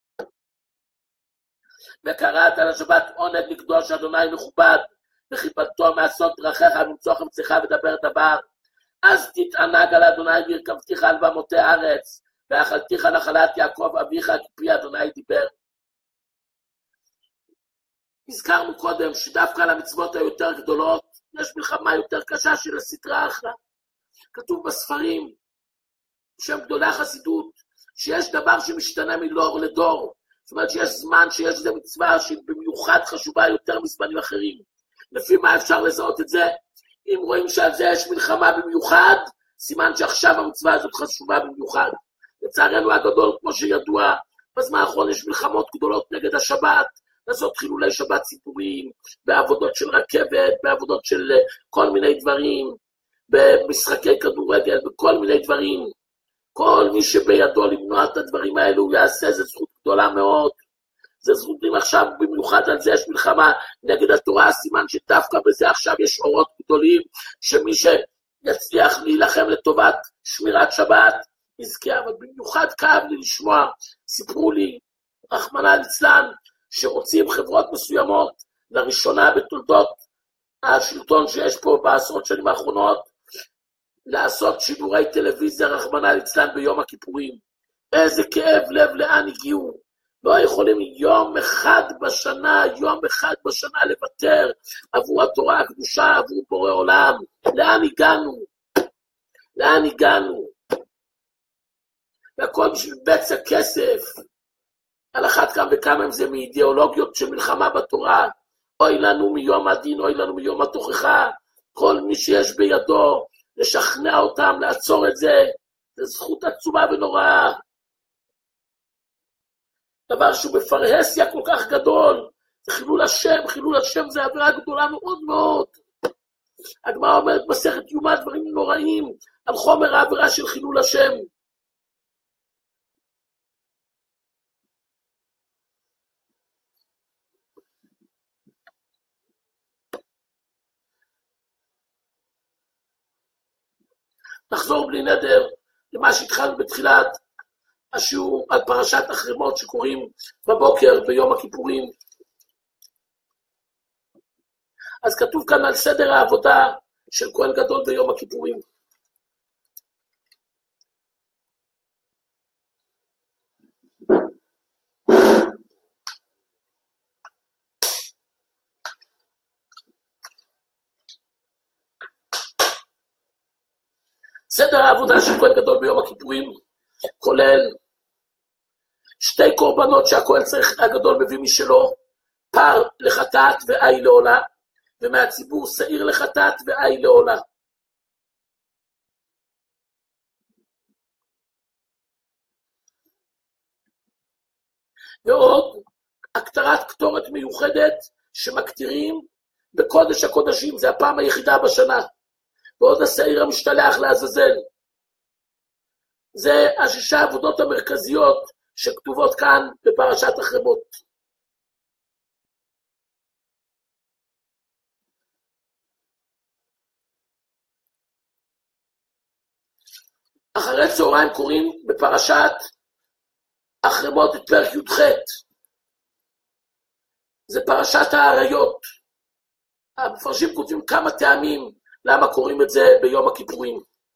וקראת על השבת עונג לקדוש אדוני מכובד, וכיבדתו מעשות דרכיך למצוא חפצך ודבר דבר. אז תתענג על אדוני והרכבתיך על במותי הארץ, ואכלתיך נחלת יעקב אביך כפי אדוני דיבר. הזכרנו קודם שדווקא על המצוות היותר גדולות, יש מלחמה יותר קשה של הסטרא אחרא. כתוב בספרים, שם גדולי החסידות, שיש דבר שמשתנה מדור לדור. זאת אומרת שיש זמן שיש איזו מצווה שהיא במיוחד חשובה יותר מזמנים אחרים. לפי מה אפשר לזהות את זה? אם רואים שעל זה יש מלחמה במיוחד, סימן שעכשיו המצווה הזאת חשובה במיוחד. לצערנו הגדול, כמו שידוע, בזמן האחרון יש מלחמות גדולות נגד השבת, לעשות חילולי שבת ציבוריים, בעבודות של רכבת, בעבודות של כל מיני דברים, במשחקי כדורגל, בכל מיני דברים. כל מי שבידו למנוע את הדברים האלו, הוא יעשה איזו זכות גדולה מאוד. זה זכות דין עכשיו, במיוחד על זה יש מלחמה נגד התורה, סימן שדווקא בזה עכשיו יש אורות גדולים, שמי שיצליח להילחם לטובת שמירת שבת, יזכה. אבל במיוחד כאב לי לשמוע, סיפרו לי, רחמנא ליצלן, שרוצים חברות מסוימות, לראשונה בתולדות השלטון שיש פה בעשרות שנים האחרונות, לעשות שידורי טלוויזיה רחמנא ליצלן ביום הכיפורים. איזה כאב לב לאן הגיעו. לא יכולים יום אחד בשנה, יום אחד בשנה לוותר עבור התורה הקדושה, עבור בורא עולם. לאן הגענו? לאן הגענו? והכל בשביל בצע כסף. על אחת כמה וכמה זה מאידיאולוגיות של מלחמה בתורה. אוי לנו מיום הדין, אוי לנו מיום התוכחה. כל מי שיש בידו לשכנע אותם, לעצור את זה, זה זכות עצומה ונוראה. דבר שהוא בפרהסיה כל כך גדול, זה חילול השם, חילול השם זה עבירה גדולה מאוד מאוד. הגמרא אומרת מסכת יומא דברים נוראים, על חומר העבירה של חילול השם. נחזור בלי נדר למה שהתחלנו בתחילת השיעור על פרשת החרמות שקוראים בבוקר ביום הכיפורים. אז כתוב כאן על סדר העבודה של כהן גדול ביום הכיפורים. סדר העבודה של כהן גדול ביום הכיפורים כולל שתי קורבנות שהכהן צריך הגדול מביא משלו, פר לחטאת ועי לעולה, ומהציבור שעיר לחטאת ועי לעולה. ועוד הכתרת כתורת מיוחדת שמקטירים בקודש הקודשים, זה הפעם היחידה בשנה. ועוד השעיר המשתלח לעזאזל. זה השישה העבודות המרכזיות שכתובות כאן בפרשת החרמות. אחרי צהריים קוראים בפרשת החרמות את פרק י"ח. זה פרשת העריות. המפרשים כותבים כמה טעמים למה קוראים את זה ביום הכיפורים.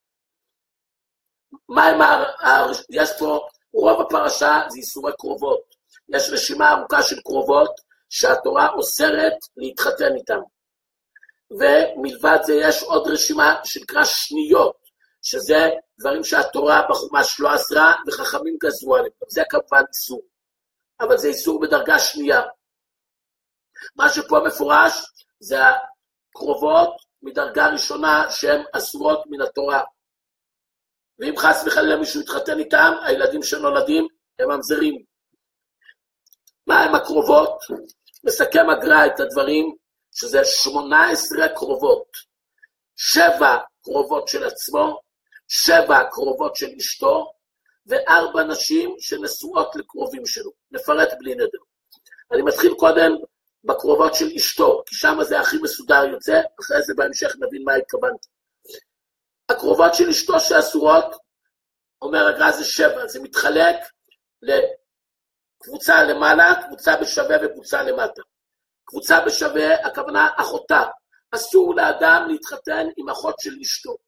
מה הם ה... יש פה, רוב הפרשה זה איסורי קרובות. יש רשימה ארוכה של קרובות שהתורה אוסרת להתחתן איתם. ומלבד זה יש עוד רשימה שנקרא שניות, שזה דברים שהתורה בחומש לא אסרה וחכמים גזרו עליהם. זה כמובן איסור, אבל זה איסור בדרגה שנייה. מה שפה מפורש זה הקרובות מדרגה ראשונה שהן אסורות מן התורה. ואם חס וחלילה מישהו יתחתן איתם, הילדים שנולדים הם ממזרים. מה הם הקרובות? מסכם הגר"א את הדברים, שזה שמונה עשרה קרובות. שבע קרובות של עצמו, שבע קרובות של אשתו, וארבע נשים שנשואות לקרובים שלו. נפרט בלי נדר. אני מתחיל קודם בקרובות של אשתו, כי שם זה הכי מסודר יוצא, אחרי זה בהמשך נבין מה התכוונתי. הקרובות של אשתו שאסורות, אומר הגר"א זה שבע, זה מתחלק לקבוצה למעלה, קבוצה בשווה וקבוצה למטה. קבוצה בשווה, הכוונה אחותה. אסור לאדם להתחתן עם אחות של אשתו.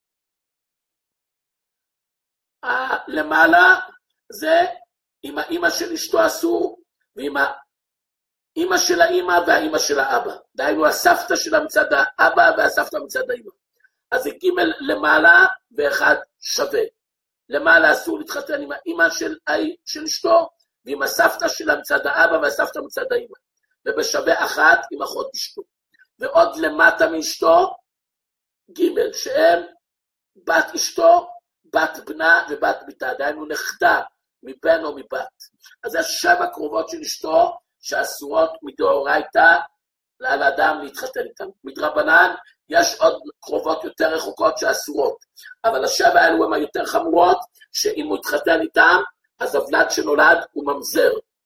למעלה זה עם האמא של אשתו אסור, ועם האמא של האמא והאמא של האבא. דהיינו הסבתא שלה מצד האבא והסבתא מצד האמא. אז זה ג' למעלה ואחד שווה. למעלה אסור להתחתן עם האמא של, של אשתו, ועם הסבתא שלה מצד האבא והסבתא מצד האמא. ובשווה אחת עם אחות אשתו. ועוד למטה מאשתו, ג' שהם בת אשתו, בת בנה ובת ביתה, דהיינו נכדה מבן או מבת. אז יש שבע קרובות של אשתו שאסורות מדאורייתא על האדם להתחתן איתם. מדרבנן יש עוד קרובות יותר רחוקות שאסורות, אבל השבע האלו הן היותר חמורות, שאם הוא יתחתן איתם, אז הוולד שנולד הוא ממזר.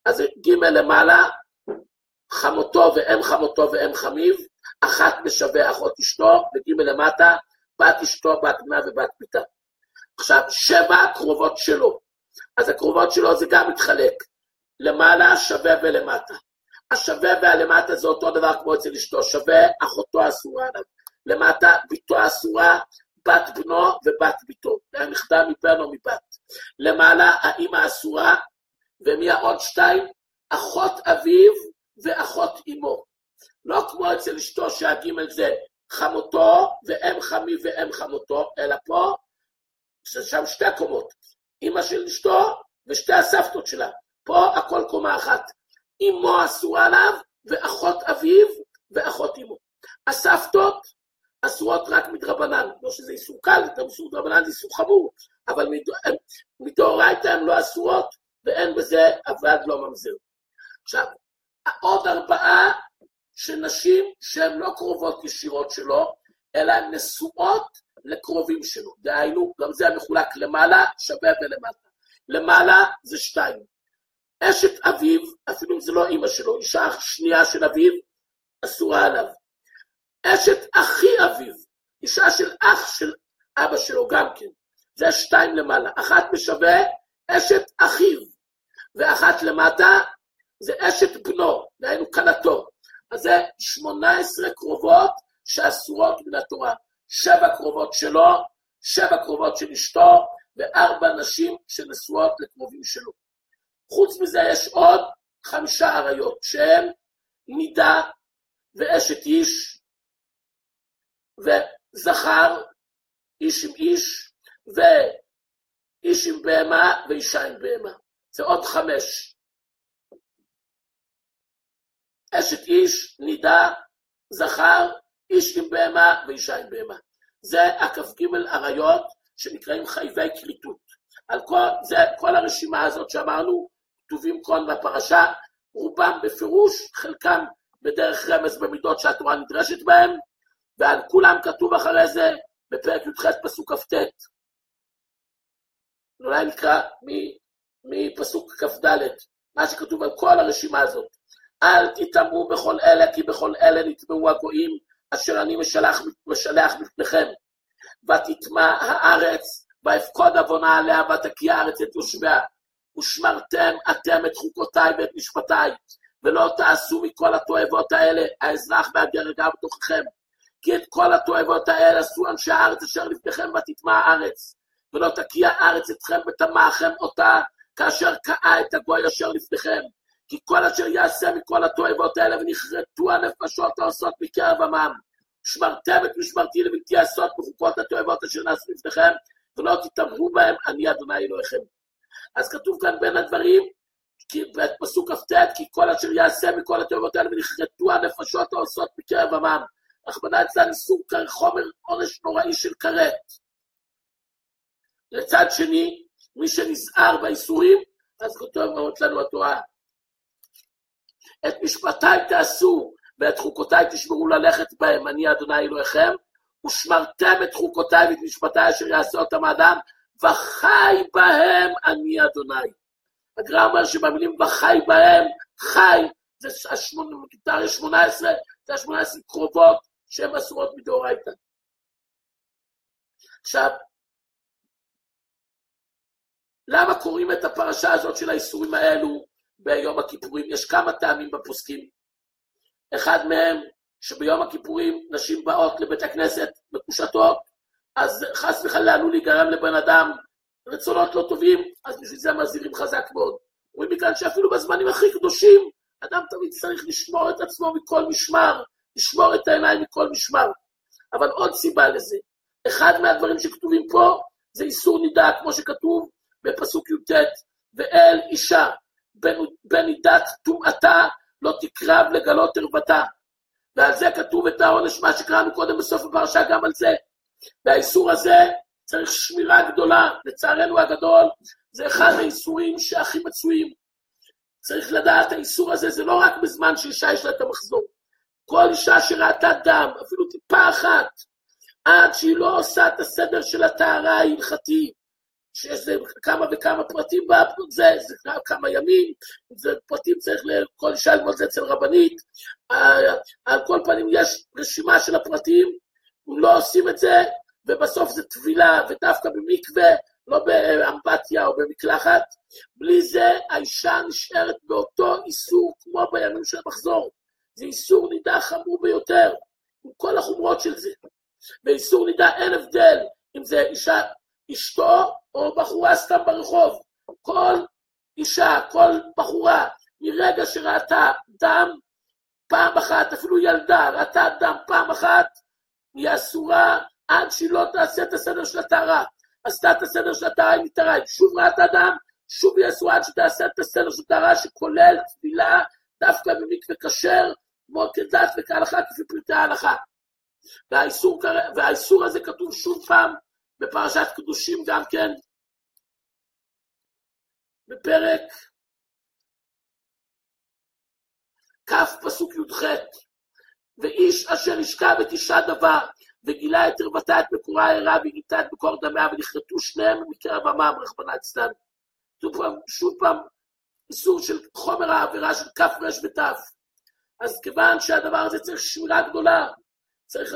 אז ג' למעלה, חמותו ואם חמותו ואם חמיו, אחת משווה אחות אשתו, וג' למטה, בת אשתו, בת בנה ובת ביתה. עכשיו, שבע קרובות שלו. אז הקרובות שלו זה גם מתחלק. למעלה שווה ולמטה. השווה והלמטה זה אותו דבר כמו אצל אשתו. שווה, אחותו אסורה עליו. למטה, ביתו אסורה, בת בנו ובת ביתו. זה נכדה מבן או מבת. למעלה, האמא אסורה, ומי העוד שתיים? אחות אביו ואחות אמו. לא כמו אצל אשתו שהגימל זה חמותו ואם חמי ואם חמותו, אלא פה, שם שתי קומות. אמא של אשתו ושתי הסבתות שלה. פה הכל קומה אחת. אמו אסורה עליו ואחות אביו ואחות אמו. הסבתות אסורות רק מדרבנן. לא שזה איסור קל, זה איסור דרבנן, זה איסור חמור. אבל מדאורייתא הן לא אסורות, ואין בזה עבד לא ממזר. עכשיו, עוד ארבעה שנשים שהן לא קרובות ישירות שלו, אלא הן נשואות לקרובים שלו. דהיינו, גם זה מחולק למעלה, שווה ולמטה. למעלה זה שתיים. אשת אביו, אפילו אם זה לא אמא שלו, אישה שנייה של אביו, אסורה עליו. אשת אחי אביו, אישה של אח של אבא שלו גם כן. זה שתיים למעלה. אחת משווה, אשת אחיו. ואחת למטה, זה אשת בנו, דהיינו קלתו. אז זה שמונה עשרה קרובות שאסורות מן התורה. שבע קרובות שלו, שבע קרובות של אשתו, וארבע נשים שנשואות לקרובים שלו. חוץ מזה יש עוד חמישה עריות, שהן נידה ואשת איש, וזכר, איש עם איש, ואיש עם בהמה ואישה עם בהמה. זה עוד חמש. אשת איש, נידה, זכר, איש עם בהמה ואישה עם בהמה. זה הכף ג' עריות שנקראים חייבי כריתות. על כל, זה, כל הרשימה הזאת שאמרנו, כתובים כאן בפרשה, רובם בפירוש, חלקם בדרך רמז במידות שהתורה נדרשת בהם, ועל כולם כתוב אחרי זה בפרק י"ח פסוק כ"ט. אולי נקרא מפסוק כ"ד, מה שכתוב על כל הרשימה הזאת. אל תתאמו בכל אלה, כי בכל אלה נטמעו הגויים, אשר אני משלח, משלח בפניכם. ותטמע הארץ, ויפקוד עוונה עליה, ותקיע הארץ את יושביה. ושמרתם אתם את חוקותיי ואת משפטיי, ולא תעשו מכל התועבות האלה, האזרח והגר גם בתוככם. כי את כל התועבות האלה עשו אנשי הארץ אשר לפניכם, ותטמע הארץ. ולא תקיע הארץ אתכם ותמעכם אותה, כאשר קעה את הגוי אשר לפניכם. כי כל אשר יעשה מכל התועבות האלה, ונחרטו הנפשות העושות מקרב עמם. שמרתם את משמרתי לבלתי לעשות בחוקות התועבות אשר נעשו לפניכם, ולא תתאמרו בהם, אני אדוני אלוהיכם. אז כתוב כאן בין הדברים, בפסוק כ"ט, כי כל אשר יעשה מכל התועבות האלה, ונחרטו הנפשות העושות מקרב עמם. הכוונה אצלן איסור חומר עונש נוראי של כרת. לצד שני, מי שנזהר באיסורים, אז כתוב מאוד לנו התורה, את משפטיי תעשו, ואת חוקותיי תשמרו ללכת בהם, אני אדוני אלוהיכם, ושמרתם את חוקותיי ואת משפטיי אשר יעשה אותם האדם, וחי בהם אני אדוני. הגר"א אומר שבמילים וחי בהם, חי, זה שמונה עשרה, זה השמונה עשרה קרובות שהן אסורות מדאורייתא. עכשיו, למה קוראים את הפרשה הזאת של האיסורים האלו ביום הכיפורים? יש כמה טעמים בפוסקים. אחד מהם, שביום הכיפורים נשים באות לבית הכנסת מקושטות, אז חס וחלילה עלול להיגרם לבן אדם רצונות לא טובים, אז בשביל זה מזהירים חזק מאוד. רואים מכאן שאפילו בזמנים הכי קדושים, אדם תמיד צריך לשמור את עצמו מכל משמר, לשמור את העיניים מכל משמר. אבל עוד סיבה לזה, אחד מהדברים שכתובים פה, זה איסור נידה, כמו שכתוב בפסוק י"ט, ואל אישה, בנידת טומאתה, לא תקרב לגלות ערוותה. ועל זה כתוב את העונש, מה שקראנו קודם בסוף הפרשה, גם על זה. והאיסור הזה צריך שמירה גדולה, לצערנו הגדול, זה אחד האיסורים שהכי מצויים. צריך לדעת, האיסור הזה זה לא רק בזמן שאישה יש לה את המחזור. כל אישה שראתה דם, אפילו טיפה אחת, עד שהיא לא עושה את הסדר של הטהרה ההלכתי, שיש זה כמה וכמה פרטים, זה, זה כמה ימים, זה פרטים צריך לכל אישה ללמוד זה אצל רבנית, על כל פנים יש רשימה של הפרטים, לא עושים את זה, ובסוף זה תבילה, ודווקא במקווה, לא באמבטיה או במקלחת, בלי זה האישה נשארת באותו איסור כמו בימים של המחזור. זה איסור נידה חמור ביותר, עם כל החומרות של זה. באיסור נידה אין הבדל, אם זה אישה, אשתו או בחורה סתם ברחוב. כל אישה, כל בחורה, מרגע שראתה דם, פעם אחת, אפילו ילדה, ראתה דם פעם אחת, היא אסורה עד שהיא לא תעשה את הסדר של הטהרה. עשתה את הסדר של הטהרה, היא מתארה, שוב ראתה דם, שוב היא אסורה עד שתעשה את הסדר של הטהרה, שכולל תפילה דווקא במקווה כשר, כמו כדת וכהלכה, כפי פרטי ההלכה. והאיסור, והאיסור הזה כתוב שוב פעם בפרשת קדושים גם כן, בפרק כף פסוק י"ח, ואיש אשר השקע בתשעה דבר, וגילה את ערוותה את מקורה הערה, והגיתה את מקור דמיה, ונכרתו שניהם מקרב עמם, רחמנא ליצלן. שוב פעם, שוב פעם, איסור של חומר העבירה של כף רש ותף. אז כיוון שהדבר הזה צריך שמירה גדולה, צריך,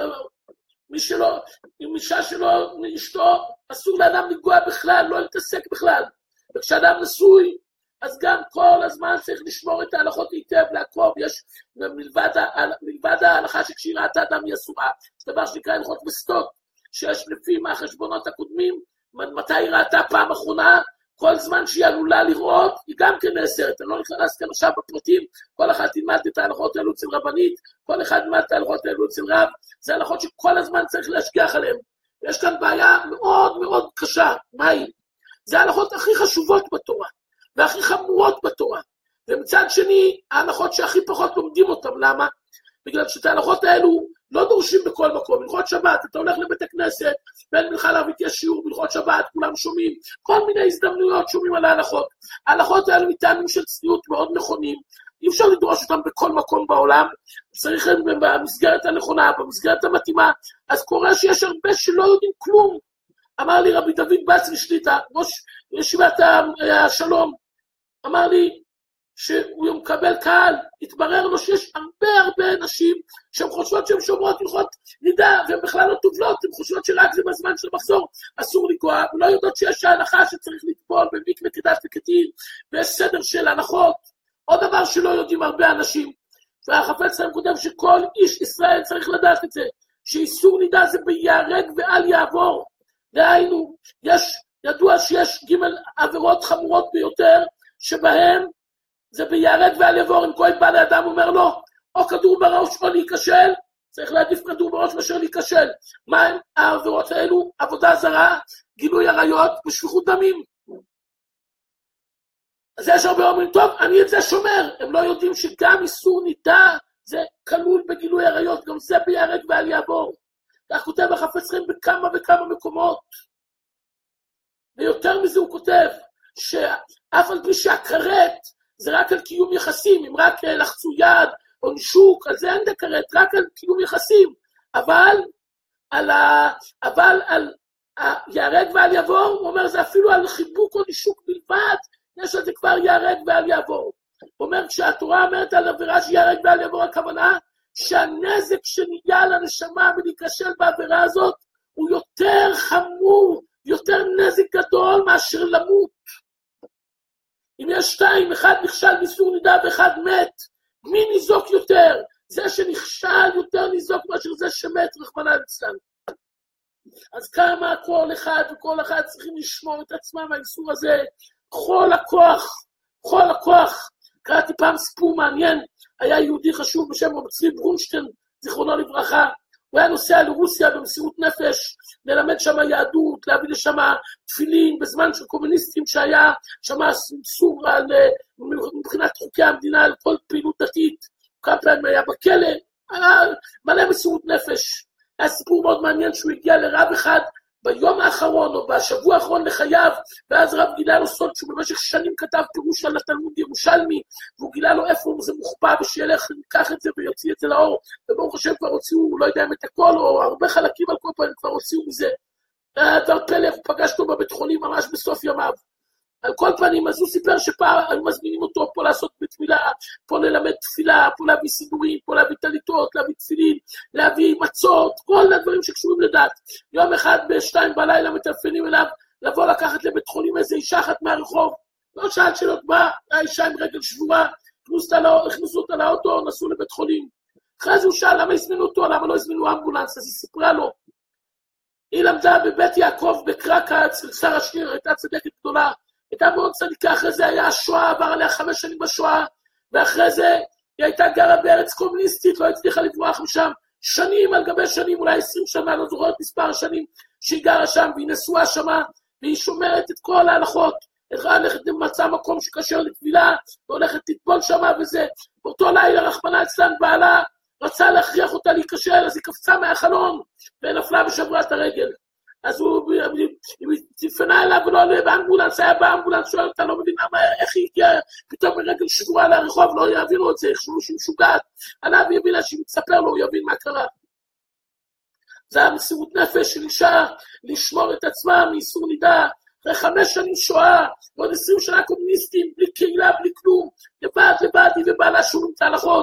מי שלא, עם אישה שלא, אשתו, אסור לאדם לגוע בכלל, לא להתעסק בכלל. וכשאדם נשוי, אז גם כל הזמן צריך לשמור את ההלכות היטב, לעקוב, יש מלבד, מלבד ההלכה שכשהיא ראתה אדם היא אסורה, זה דבר שנקרא הלכות וסתות, שיש לפי מהחשבונות הקודמים, מתי היא ראתה פעם אחרונה, כל זמן שהיא עלולה לראות, היא גם כן נאסרת, אני לא נכנס כאן עכשיו בפרטים, כל אחד תלמד את ההלכות האלו אצל רבנית, כל אחד תלמד את ההלכות האלו אצל רב, זה הלכות שכל הזמן צריך להשגיח עליהן. יש כאן בעיה מאוד מאוד קשה, מהי? זה ההלכות הכי חשובות בתורה, והכי חמורות בתורה. ומצד שני, ההלכות שהכי פחות לומדים אותם, למה? בגלל שאת ההלכות האלו לא דורשים בכל מקום. הלכות שבת, אתה הולך לבית הכנסת, בין מלכה להבית יש שיעור, בהלכות שבת, כולם שומעים, כל מיני הזדמנויות שומעים על ההלכות. ההלכות האלו מטעמים של צניעות מאוד נכונים, אי אפשר לדרוש אותם בכל מקום בעולם, צריך במסגרת הנכונה, במסגרת המתאימה, אז קורה שיש הרבה שלא יודעים כלום. אמר לי רבי דוד בצרי שליט"א, ראש ישיבת השלום, אמר לי שהוא מקבל קהל, התברר לו שיש הרבה הרבה אנשים שהן חושבות שהן שומרות הלכות נידה, והן בכלל לא טובלות, הן חושבות שרק זה בזמן של המחזור, אסור לגוע, ולא יודעות שיש ההלכה שצריך לטבול במקווה כדת וכדין, ויש סדר של הנחות. עוד דבר שלא יודעים הרבה אנשים, והחפץ חיים כותב שכל איש ישראל צריך לדעת את זה, שאיסור נידה זה ביהרג ואל יעבור. דהיינו, יש, ידוע שיש ג' עבירות חמורות ביותר, שבהם זה ביהרג ואל יעבור. אם כל בעל האדם אומר לו, או כדור בראש או להיכשל, צריך להעדיף כדור בראש מאשר להיכשל. מה הם העבירות האלו? עבודה זרה, גילוי עריות ושפיכות דמים. אז יש הרבה אומרים, טוב, אני את זה שומר. הם לא יודעים שגם איסור נידה זה כלול בגילוי עריות, גם זה ביהרג ואל יעבור. כך כותב החפץ חיים בכמה וכמה מקומות. ויותר מזה הוא כותב, שאף על פי שהכרת זה רק על קיום יחסים, אם רק לחצו יד או נשוק, על זה אין דקרת, רק על קיום יחסים. אבל על, ה... אבל על היהרג ואל יעבור, הוא אומר, זה אפילו על חיבוק או נשוק בלבד, יש על זה כבר יהרג ואל יעבור. הוא אומר, כשהתורה אומרת על עבירה שיהרג ואל יעבור, הכוונה, שהנזק שנהיה לנשמה ולהיכשל בעבירה הזאת, הוא יותר חמור, יותר נזק גדול מאשר למות. אם יש שתיים, אחד נכשל באיסור נידה ואחד מת, מי ניזוק יותר? זה שנכשל יותר ניזוק מאשר זה שמת, רחמנא ליצלן. אז כמה כל אחד וכל אחד צריכים לשמור את עצמם מהאיסור הזה, כל הכוח, כל הכוח. קראתי פעם סיפור מעניין, היה יהודי חשוב בשם רב צבי ברונשטיין, זיכרונו לברכה, הוא היה נוסע לרוסיה במסירות נפש, ללמד שם יהדות, להביא לשם תפילין, בזמן של קומוניסטים שהיה שם סור על, מבחינת חוקי המדינה, על כל פעילות דתית, כמה פעמים היה בכלא, היה מלא מסירות נפש. היה סיפור מאוד מעניין שהוא הגיע לרב אחד, ביום האחרון או בשבוע האחרון לחייו, ואז רב גילה לו סוד שהוא במשך שנים כתב פירוש על התלמוד ירושלמי, והוא גילה לו איפה זה מוכפע, ושילך לקח את זה ויוציא את זה לאור, וברוך השם כבר הוציאו, לא יודע אם את הכל, או הרבה חלקים על כל פעם כבר הוציאו מזה. דבר פלא, הוא פגש אותו בבית חולים ממש בסוף ימיו. על כל פנים, אז הוא סיפר שפעם היו מזמינים אותו פה לעשות בתפילה, פה ללמד תפילה, פה להביא סידורים, פה להביא טליתות, להביא תפילין, להביא מצות, כל הדברים שקשורים לדת. יום אחד בשתיים בלילה מטלפנים אליו, לבוא לקחת לבית חולים איזה אישה אחת מהרחוב. לא שאל שאלות, בא, האישה עם רגל שבורה, הכניסו אותה לאוטו, נסעו לבית חולים. אחרי זה הוא שאל, למה הזמינו אותו, למה לא הזמינו אמבולנס? אז היא סיפרה לו. היא למדה בבית יעקב בקרקע, אצל שר השניר, הייתה צדקת גדולה. הייתה מאוד צדיקה, אחרי זה היה השואה, עבר עליה חמש שנים בשואה, ואחרי זה היא הייתה גרה בארץ קומוניסטית, לא הצליחה לברוח משם, שנים על גבי שנים, אולי עשרים שנה, לא זוכרת מספר השנים שהיא גרה שם, והיא נשואה שמה, והיא שומרת את כל ההלכות, הלכה ללכת למצא מקום שקשר לתפילה, והולכת לטבול שמה וזה, באותו לילה רחמנא ליצלן בעלה, רצה להכריח אותה להיקשר, אז היא קפצה מהחלון, ונפלה ושברה את הרגל. אז הוא צפנה אליו ולא עולה באמבולנס, היה באמבולנס, שואל אותה, לא מבין איך היא הגיעה פתאום ברגל שבורה לרחוב, לא יבינו את זה, יחשבו שהיא משוגעת, עליו יבינה שהיא מצפר לו, הוא יבין מה קרה. זה המסירות נפש של אישה, לשמור את עצמה מאיסור נידה, אחרי חמש שנים שואה, ועוד עשרים שנה קומוניסטים, בלי קהילה, בלי כלום, לבד, לבד, היא ובעלה שומעים את ההלכות,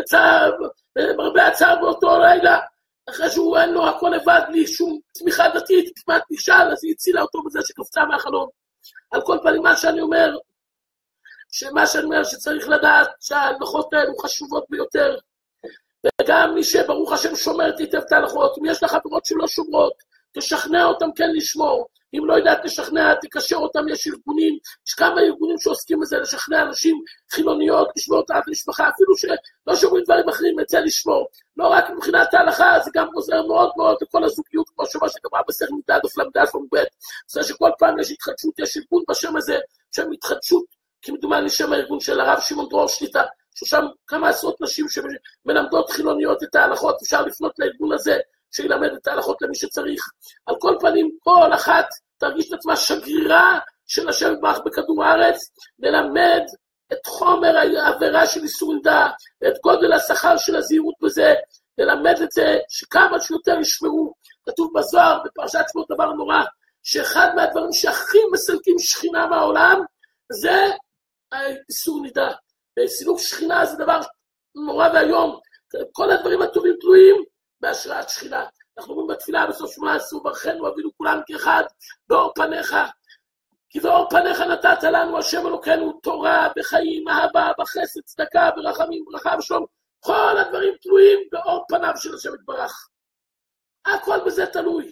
מרבה הצער באותו לילה, אחרי שהוא אין לו הכל לבד, בלי שום תמיכה דתית, כמעט נשאל, אז היא הצילה אותו בזה שקפצה מהחלום. על כל פנים, מה שאני אומר, שמה שאני אומר שצריך לדעת שההלכות האלו חשובות ביותר, וגם מי שברוך השם שומרת היטב את ההלכות, אם יש לך חברות שלא שומרות, תשכנע אותם כן לשמור, אם לא יודעת לשכנע, תקשר אותם, יש ארגונים, יש כמה ארגונים שעוסקים בזה, לשכנע אנשים חילוניות, לשמור אותם למשפחה, אפילו שלא שומרים דברים אחרים, את זה לשמור. לא רק מבחינת ההלכה, זה גם עוזר מאוד מאוד לכל הזוגיות, כמו שמה שדבר בסך מדעת ופלמדעת ומבט. זה שכל פעם יש התחדשות, יש ארגון בשם הזה, שם התחדשות, כי מדומה לי שם הארגון של הרב שמעון דרור שליטה, ששם כמה עשרות נשים שמלמדות חילוניות את ההלכות, אפשר לפנות לארגון הזה, שילמד את ההלכות למי שצריך. על כל פנים, כל אחת תרגיש את עצמה שגרירה של השם יתברך בכדור הארץ, ללמד את חומר העבירה של איסור נידה, ואת גודל השכר של הזהירות בזה, ללמד את זה שכמה שיותר ישמרו. כתוב בזוהר, בפרשת שמות דבר נורא, שאחד מהדברים שהכי מסלקים שכינה מהעולם, זה איסור נידה. וסילוק שכינה זה דבר נורא והיום. כל הדברים הטובים תלויים, בהשראת שכינה. אנחנו אומרים בתפילה בסוף שמונה עשרה, ברכנו אבינו כולם כאחד, באור פניך, כי באור פניך נתת לנו השם אלוקינו תורה וחיים, אהבה, בחסד, צדקה, ברחמים, ברכה ושלום. כל הדברים תלויים באור פניו של השם יתברך. הכל בזה תלוי.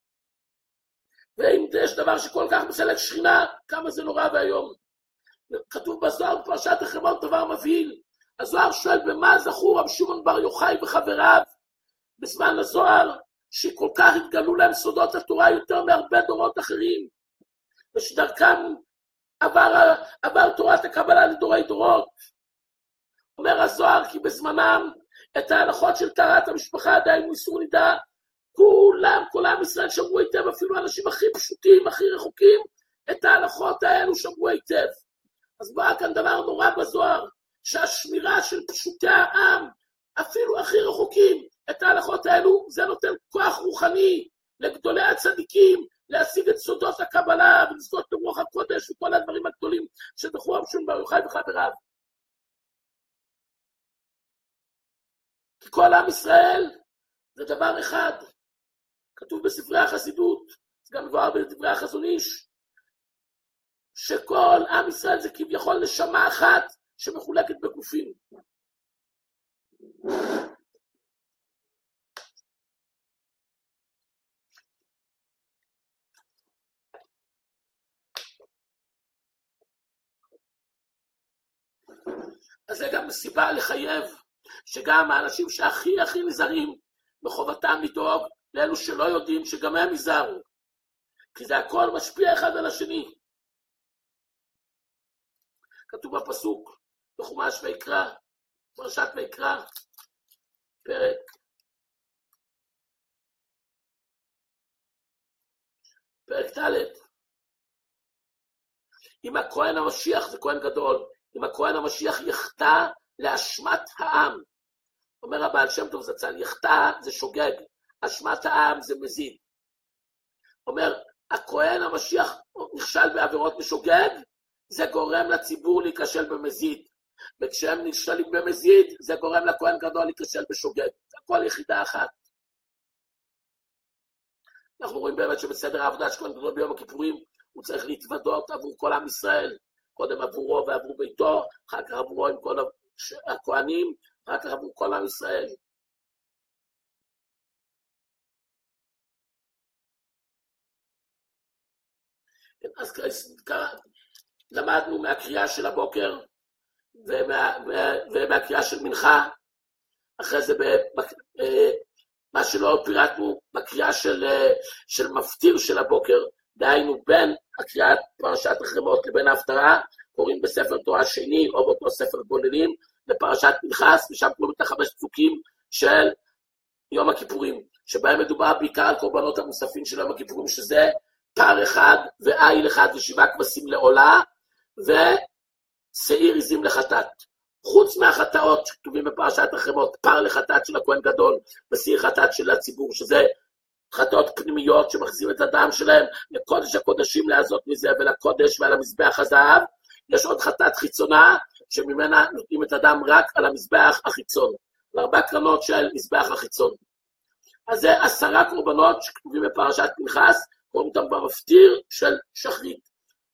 ואם יש דבר שכל כך מסלק שכינה, כמה זה נורא והיום. כתוב בזוהר בפרשת החרמון דבר מבהיל. הזוהר שואל במה זכו רב שמעון בר יוחאי וחבריו, בזמן הזוהר, שכל כך התגלו להם סודות התורה יותר מהרבה דורות אחרים, ושדרכם עבר, עבר תורת הקבלה לדורי דורות. אומר הזוהר כי בזמנם את ההלכות של טהרת המשפחה עדיין איסור נידה, כולם, כל עם ישראל שמרו היטב, אפילו האנשים הכי פשוטים, הכי רחוקים, את ההלכות האלו שמרו היטב. אז בא כאן דבר נורא בזוהר, שהשמירה של פשוטי העם, אפילו הכי רחוקים, את ההלכות האלו, זה נותן כוח רוחני לגדולי הצדיקים, להשיג את סודות הקבלה, ולזכות ברוח הקודש, וכל הדברים הגדולים שדחו רב שמעון בר יוחאי וחבריו. כי כל עם ישראל זה דבר אחד, כתוב בספרי החסידות, זה גם מבואר בדברי החזון איש, שכל עם ישראל זה כביכול נשמה אחת, שמחולקת בגופים. אז זה גם סיבה לחייב, שגם האנשים שהכי הכי נזהרים, בחובתם לדאוג לאלו שלא יודעים שגם הם נזהרו. כי זה הכל משפיע אחד על השני. כתוב בפסוק, בחומש ויקרא, פרשת ויקרא, פרק. פרק ד'. אם הכהן המשיח, זה כהן גדול, אם הכהן המשיח יחטא לאשמת העם, אומר הבעל שם טוב זצ"ל, יחטא זה שוגג, אשמת העם זה מזיד. אומר, הכהן המשיח נכשל בעבירות משוגג, זה גורם לציבור להיכשל במזיד. וכשהם נכשלים במזיד, זה גורם לכהן גדול להיכשל בשוגג. זה הכל יחידה אחת. אנחנו רואים באמת שבסדר העבודה של כהן גדול ביום הכיפורים, הוא צריך להתוודות עבור כל עם ישראל. קודם עבורו ועבור ביתו, אחר כך עבורו עם כל הכהנים, אחר כך עבור כל עם ישראל. אז למדנו מהקריאה של הבוקר ומה, ומהקריאה של מנחה, אחרי זה מה שלא פירטנו בקריאה של, של מפטיר של הבוקר, דהיינו בין הקריאת פרשת החרמות לבין ההפטרה, קוראים בספר תורה שני או באותו ספר גוללים לפרשת פנחס, ושם קוראים את החמש פסוקים של יום הכיפורים, שבהם מדובר בעיקר על קורבנות המוספים של יום הכיפורים, שזה פר אחד ועיל אחד ושבעה כבשים לעולה, ושעיר עזים לחטאת. חוץ מהחטאות שכתובים בפרשת החרמות, פר לחטאת של הכהן גדול, ושעיר חטאת של הציבור, שזה חטאות פנימיות שמחזים את הדם שלהם לקודש הקודשים לעזות מזה ולקודש ועל המזבח הזהב. יש עוד חטאת חיצונה שממנה נותנים את הדם רק על המזבח החיצון, לארבע קרנות של מזבח החיצון. אז זה עשרה קורבנות שכתובים בפרשת פנחס, קוראים אותם במפטיר של שחרית.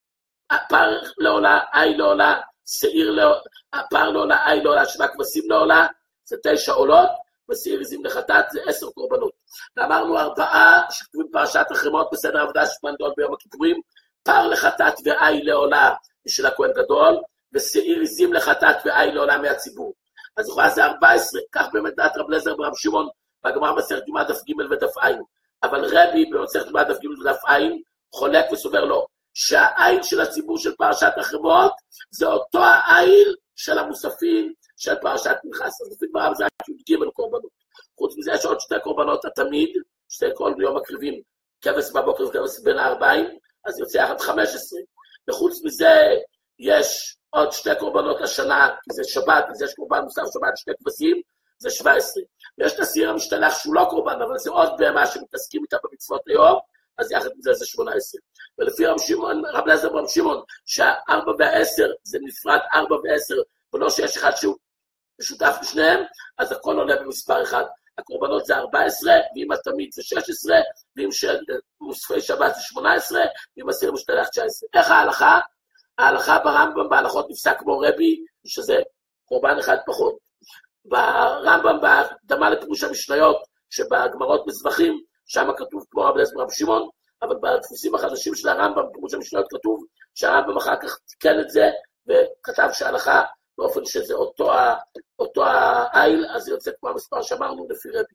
פר לעולה, עיל לעולה, שעיר לעולה, פר לעולה, עיל לעולה, שבעה כבשים לעולה, זה תשע עולות, ושעיר עזים לחטאת זה עשר קורבנות. ואמרנו ארבעה שכתובים בפרשת החרמות בסדר העבודה של כהן גדול ביום הכיפורים, פר לחטאת ועיל לעולה של הכהן גדול, ושעיר עזים לחטאת ועיל לעולה מהציבור. אז זוכר זה ארבע עשרה, כך באמת דעת רב אליעזר ברב שמעון, בגמרא מסכת יומא דף ג' ודף ע'. אבל רבי במסכת יומא דף ג' ודף ע' חולק וסובר לו, שהעיל של הציבור של פרשת החרמות, זה אותו העיל של המוספים של פרשת פנחס. אז לפי דבריו זה י"ג קורבנות. חוץ מזה יש עוד שתי קורבנות התמיד, שתי כל יום מקריבים כבש בבוקר וכבש בין הארבעים, אז יוצא יחד חמש עשרה. וחוץ מזה יש עוד שתי קורבנות השנה, כי זה שבת, אז יש קורבן מוסף שבת, שתי כבשים, זה שבע עשרה. ויש את הסיר המשתלח שהוא לא קורבן, אבל זה עוד בהמה שמתעסקים איתה במצוות היום, אז יחד עם זה זה שמונה עשרה. ולפי רב שמעון, רב אליעזר ברב שמעון, שהארבע והעשר זה נפרד ארבע ועשר, ולא שיש אחד שהוא משותף לשניהם, אז הכל עולה במספר אחד. הקורבנות זה ארבע עשרה, ואם התמיד זה שש עשרה, ואם של מוספי שבת זה שמונה עשרה, ואם הסיר המשתלח תשע עשרה. איך ההלכה? ההלכה ברמב"ם בהלכות נפסק כמו רבי, שזה קורבן אחד פחות. ברמב"ם בהקדמה לפירוש המשניות, שבגמרות מזבחים, שם כתוב כמו רב אליעזר ברב שמעון, אבל בדפוסים החדשים של הרמב"ם, בפירוש המשניות כתוב, שהרמב"ם אחר כך תיקן את זה, וכתב שההלכה באופן שזה אותו, אותו העיל, אז זה יוצא כמו המספר שאמרנו לפי רבי.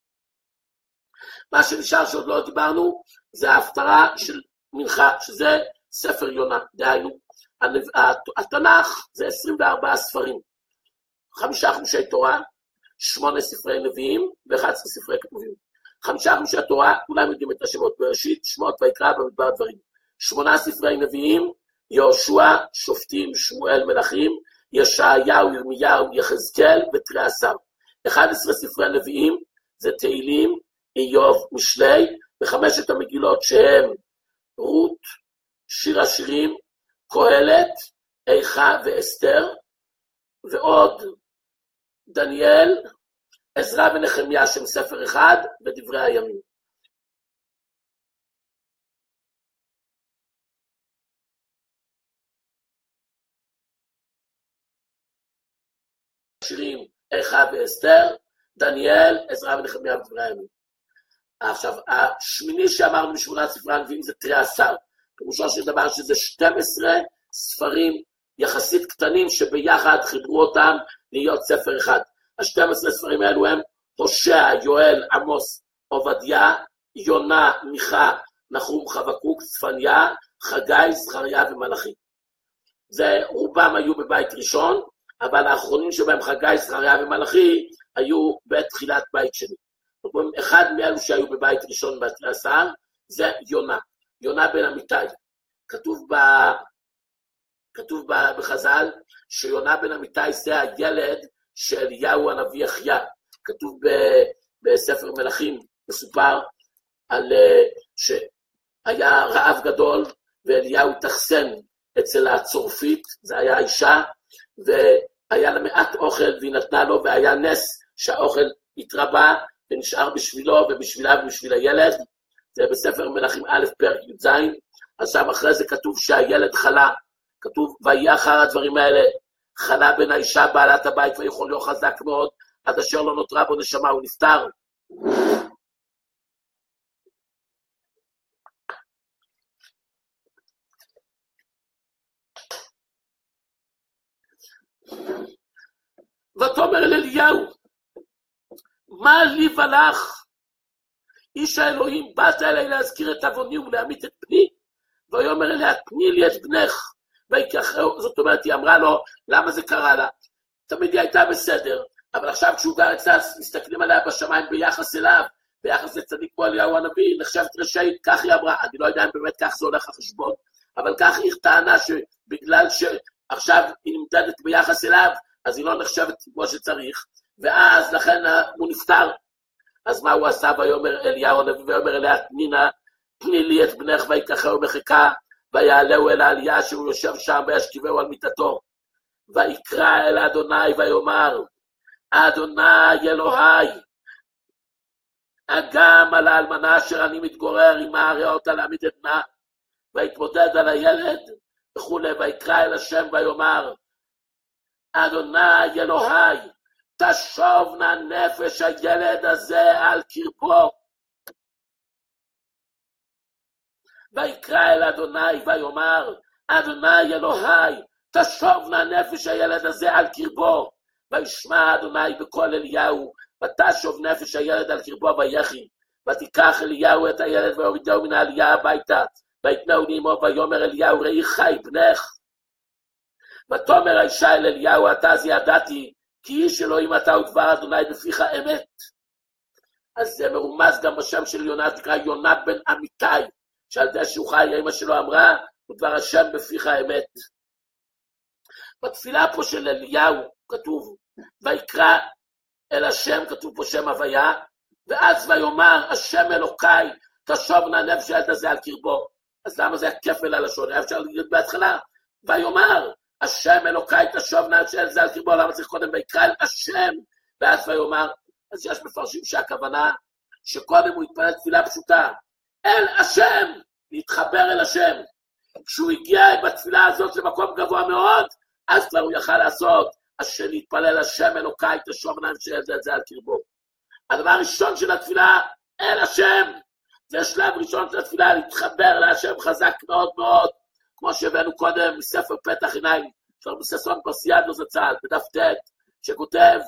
מה שנשאר שעוד לא דיברנו, זה ההפטרה של מנחה, שזה ספר יונה, דהיינו. התנ"ך זה עשרים וארבעה ספרים, חמישה חומשי תורה, שמונה ספרי נביאים ו-אחד עשר ספרי כתובים. חמישה חומשי תורה, כולם יודעים את השמות בראשית, שמות ויקרא במדבר דברים. שמונה ספרי נביאים, יהושע, שופטים, שמואל, מלכים, ישעיהו, ירמיהו, יחזקאל ותרי עשר. אחד עשר ספרי נביאים, זה תהילים, איוב, משלי, וחמשת המגילות שהם רות, שיר השירים, קהלת, איכה ואסתר, ועוד דניאל, עזרא ונחמיה שהם ספר אחד, ודברי הימים. שירים, איכה ואסתר, דניאל, עזרא ונחמיה ודברי הימים. עכשיו, השמיני שאמרנו משמונה ספרי הנביאים זה תרי עשר. פירושו של דבר שזה שתים עשרה ספרים יחסית קטנים שביחד חיברו אותם להיות ספר אחד. ה-שתים עשרה ספרים האלו הם הושע, יואל, עמוס, עובדיה, יונה, מיכה, נחום, חבקוק, צפניה, חגי, זכריה ומלאכי. זה רובם היו בבית ראשון, אבל האחרונים שבהם חגי, זכריה ומלאכי היו בתחילת בית שני. אחד מאלו שהיו בבית ראשון בתרי עשר זה יונה. יונה בן אמיתי. כתוב, ב... כתוב ב... בחז"ל שיונה בן אמיתי זה הילד של אליהו הנביא אחיה. כתוב ב... בספר מלכים, מסופר על ש... היה רעב גדול, ואליהו תחסן אצל הצורפית, זה היה אישה, והיה לה מעט אוכל, והיא נתנה לו, והיה נס שהאוכל התרבה, ונשאר בשבילו, ובשבילה ובשביל הילד. זה בספר מלכים א' פרק י"ז, אז שם אחרי זה כתוב שהילד חלה, כתוב, ויהיה אחר הדברים האלה, חלה בין האישה בעלת הבית, ויכול להיות חזק מאוד, עד אשר לא נותרה בו נשמה, הוא נפטר. ותאמר אל אליהו, מה לי ולך? איש האלוהים, באת אליי להזכיר את עווני ולהמית את בני? ויאמר אליה, תני לי את בנך. ויקחהו, זאת אומרת, היא אמרה לו, למה זה קרה לה? תמיד היא הייתה בסדר, אבל עכשיו כשהוא גר אצלה, מסתכלים עליה בשמיים ביחס אליו, ביחס לצדיק כמו אליהו הנביא, נחשבת רשאית, כך היא אמרה, אני לא יודע אם באמת כך זה הולך החשבון, אבל כך היא טענה שבגלל שעכשיו היא נמדדת ביחס אליו, אז היא לא נחשבת כמו שצריך, ואז לכן הוא נפטר. אז מה הוא עשה? ויאמר אליהו הנביא, ויאמר אליה, תנינה, תני לי את בנך, ויקחהו מחיקה, ויעלהו אל העלייה שהוא יושב שם, וישכיבהו על מיטתו. ויקרא אל אדוני ויאמר, אדוני אלוהי, אגם על האלמנה אשר אני מתגורר עמה, הראה אותה להעמיד את בנה, ויתמודד על הילד, וכו'. ויקרא אל השם ויאמר, אדוני אלוהי, תשובנה נפש הילד הזה על קרבו. ויקרא אל אדוני ויאמר, אדוני אלוהי, תשובנה נפש הילד הזה על קרבו. וישמע אדוני בקול אליהו, ותשוב נפש הילד על קרבו ויחי. ותיקח אליהו את הילד ויורידהו מן העלייה הביתה, ויתנהו לאמו, ויאמר אליהו, ראי חי בנך. ותאמר האישה אל אליהו, אתה אז ידעתי, כי איש אלוהים אתה ודבר אדוני בפיך אמת. אז זה מרומז גם בשם של יונה, תקרא יונה בן אמיתי, שעל זה שהוא חי, האמא שלו אמרה, ודבר השם בפיך אמת. בתפילה פה של אליהו כתוב, ויקרא אל השם, כתוב פה שם הוויה, ואז ויאמר, השם אלוקיי, תשובנה נפש הילד הזה על קרבו. אז למה זה הכפל הלשון? היה אפשר להגיד בהתחלה, ויאמר, השם אלוקיי, תשובנה נפש הילד הזה על קרבו. למה צריך קודם ויקרא אל השם, ואז ויאמר? אז יש מפרשים שהכוונה, שקודם הוא התפלל תפילה פשוטה, אל השם, להתחבר אל השם. כשהוא הגיע בתפילה הזאת למקום גבוה מאוד, אז כבר הוא יכל לעשות, אשר להתפלל השם אלוקיי, תשובנה נפש הילד הזה על קרבו. הדבר הראשון של התפילה, אל השם, זה שלב ראשון של התפילה, להתחבר להשם חזק מאוד מאוד, כמו שהבאנו קודם מספר פתח עיניים, של רבי ששון פרסיאדו זצ"ל, בדף ט', שכותב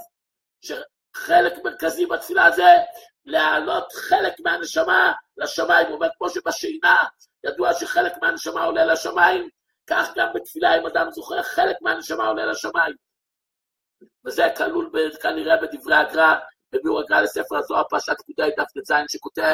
שחלק מרכזי בתפילה הזה, להעלות חלק מהנשמה לשמיים. הוא אומר, כמו שבשינה ידוע שחלק מהנשמה עולה לשמיים, כך גם בתפילה, אם אדם זוכר, חלק מהנשמה עולה לשמיים. וזה כלול כנראה בדברי הגר"א, בביאור הגר"א לספר הזוהר, פרשת פקודי דף ט"ז, שכותב,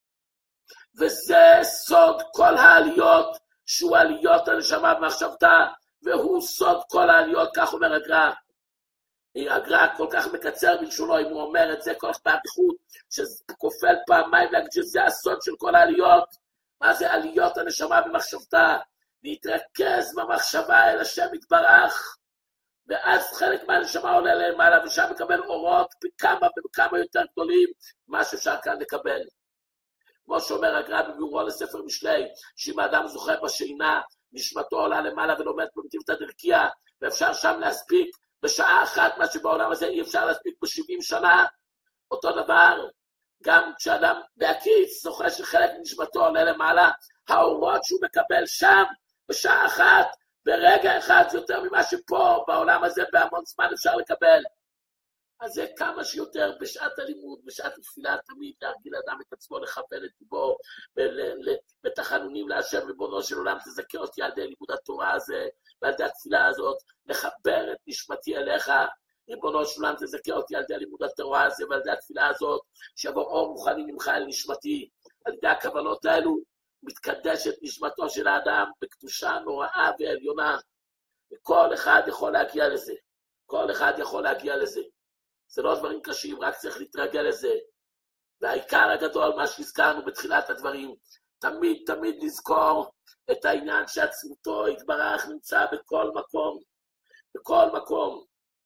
וזה סוד כל העליות, שהוא עליות הנשמה במחשבתה, והוא סוד כל העליות, כך אומר הגר"א. הגר"א כל כך מקצר בלשונו, אם הוא אומר את זה כל כך באריכות, שכופל פעמיים להגיד שזה הסוד של כל העליות. מה זה עליות הנשמה במחשבתה? להתרכז במחשבה אל השם יתברך, ואז חלק מהנשמה עולה למעלה, ושם מקבל אורות בכמה ובכמה יותר גדולים, מה שאפשר כאן לקבל. כמו שאומר הגר"א בביאורו לספר משלי, שאם האדם זוכר בשינה, נשמתו עולה למעלה ולומד במתיבתא דרכיה, ואפשר שם להספיק בשעה אחת, מה שבעולם הזה אי אפשר להספיק ב-שבעים שנה. אותו דבר, גם כשאדם בהקיץ זוכר שחלק מנשמתו עולה למעלה, האורות שהוא מקבל שם בשעה אחת, ברגע אחד, זה יותר ממה שפה בעולם הזה בהמון זמן אפשר לקבל. אז זה כמה שיותר בשעת הלימוד, בשעת התפילה, תמיד להרגיל אדם את עצמו, לכוון את ליבו, בתחנונים להשם ריבונו של עולם, תזכה אותי על ידי לימוד התורה הזה, ועל ידי התפילה הזאת, לחבר את נשמתי אליך, ריבונו של עולם, תזכה אותי על ידי לימוד התורה הזה, ועל ידי התפילה הזאת, שיבוא אור רוחני ממך אל נשמתי. על ידי הכוונות האלו, מתקדשת נשמתו של האדם בקדושה נוראה ועליונה, וכל אחד יכול להגיע לזה, כל אחד יכול להגיע לזה. זה לא דברים קשים, רק צריך להתרגל לזה. והעיקר הגדול, מה שהזכרנו בתחילת הדברים, תמיד תמיד לזכור את העניין שעצמותו יתברך נמצא בכל מקום, בכל מקום.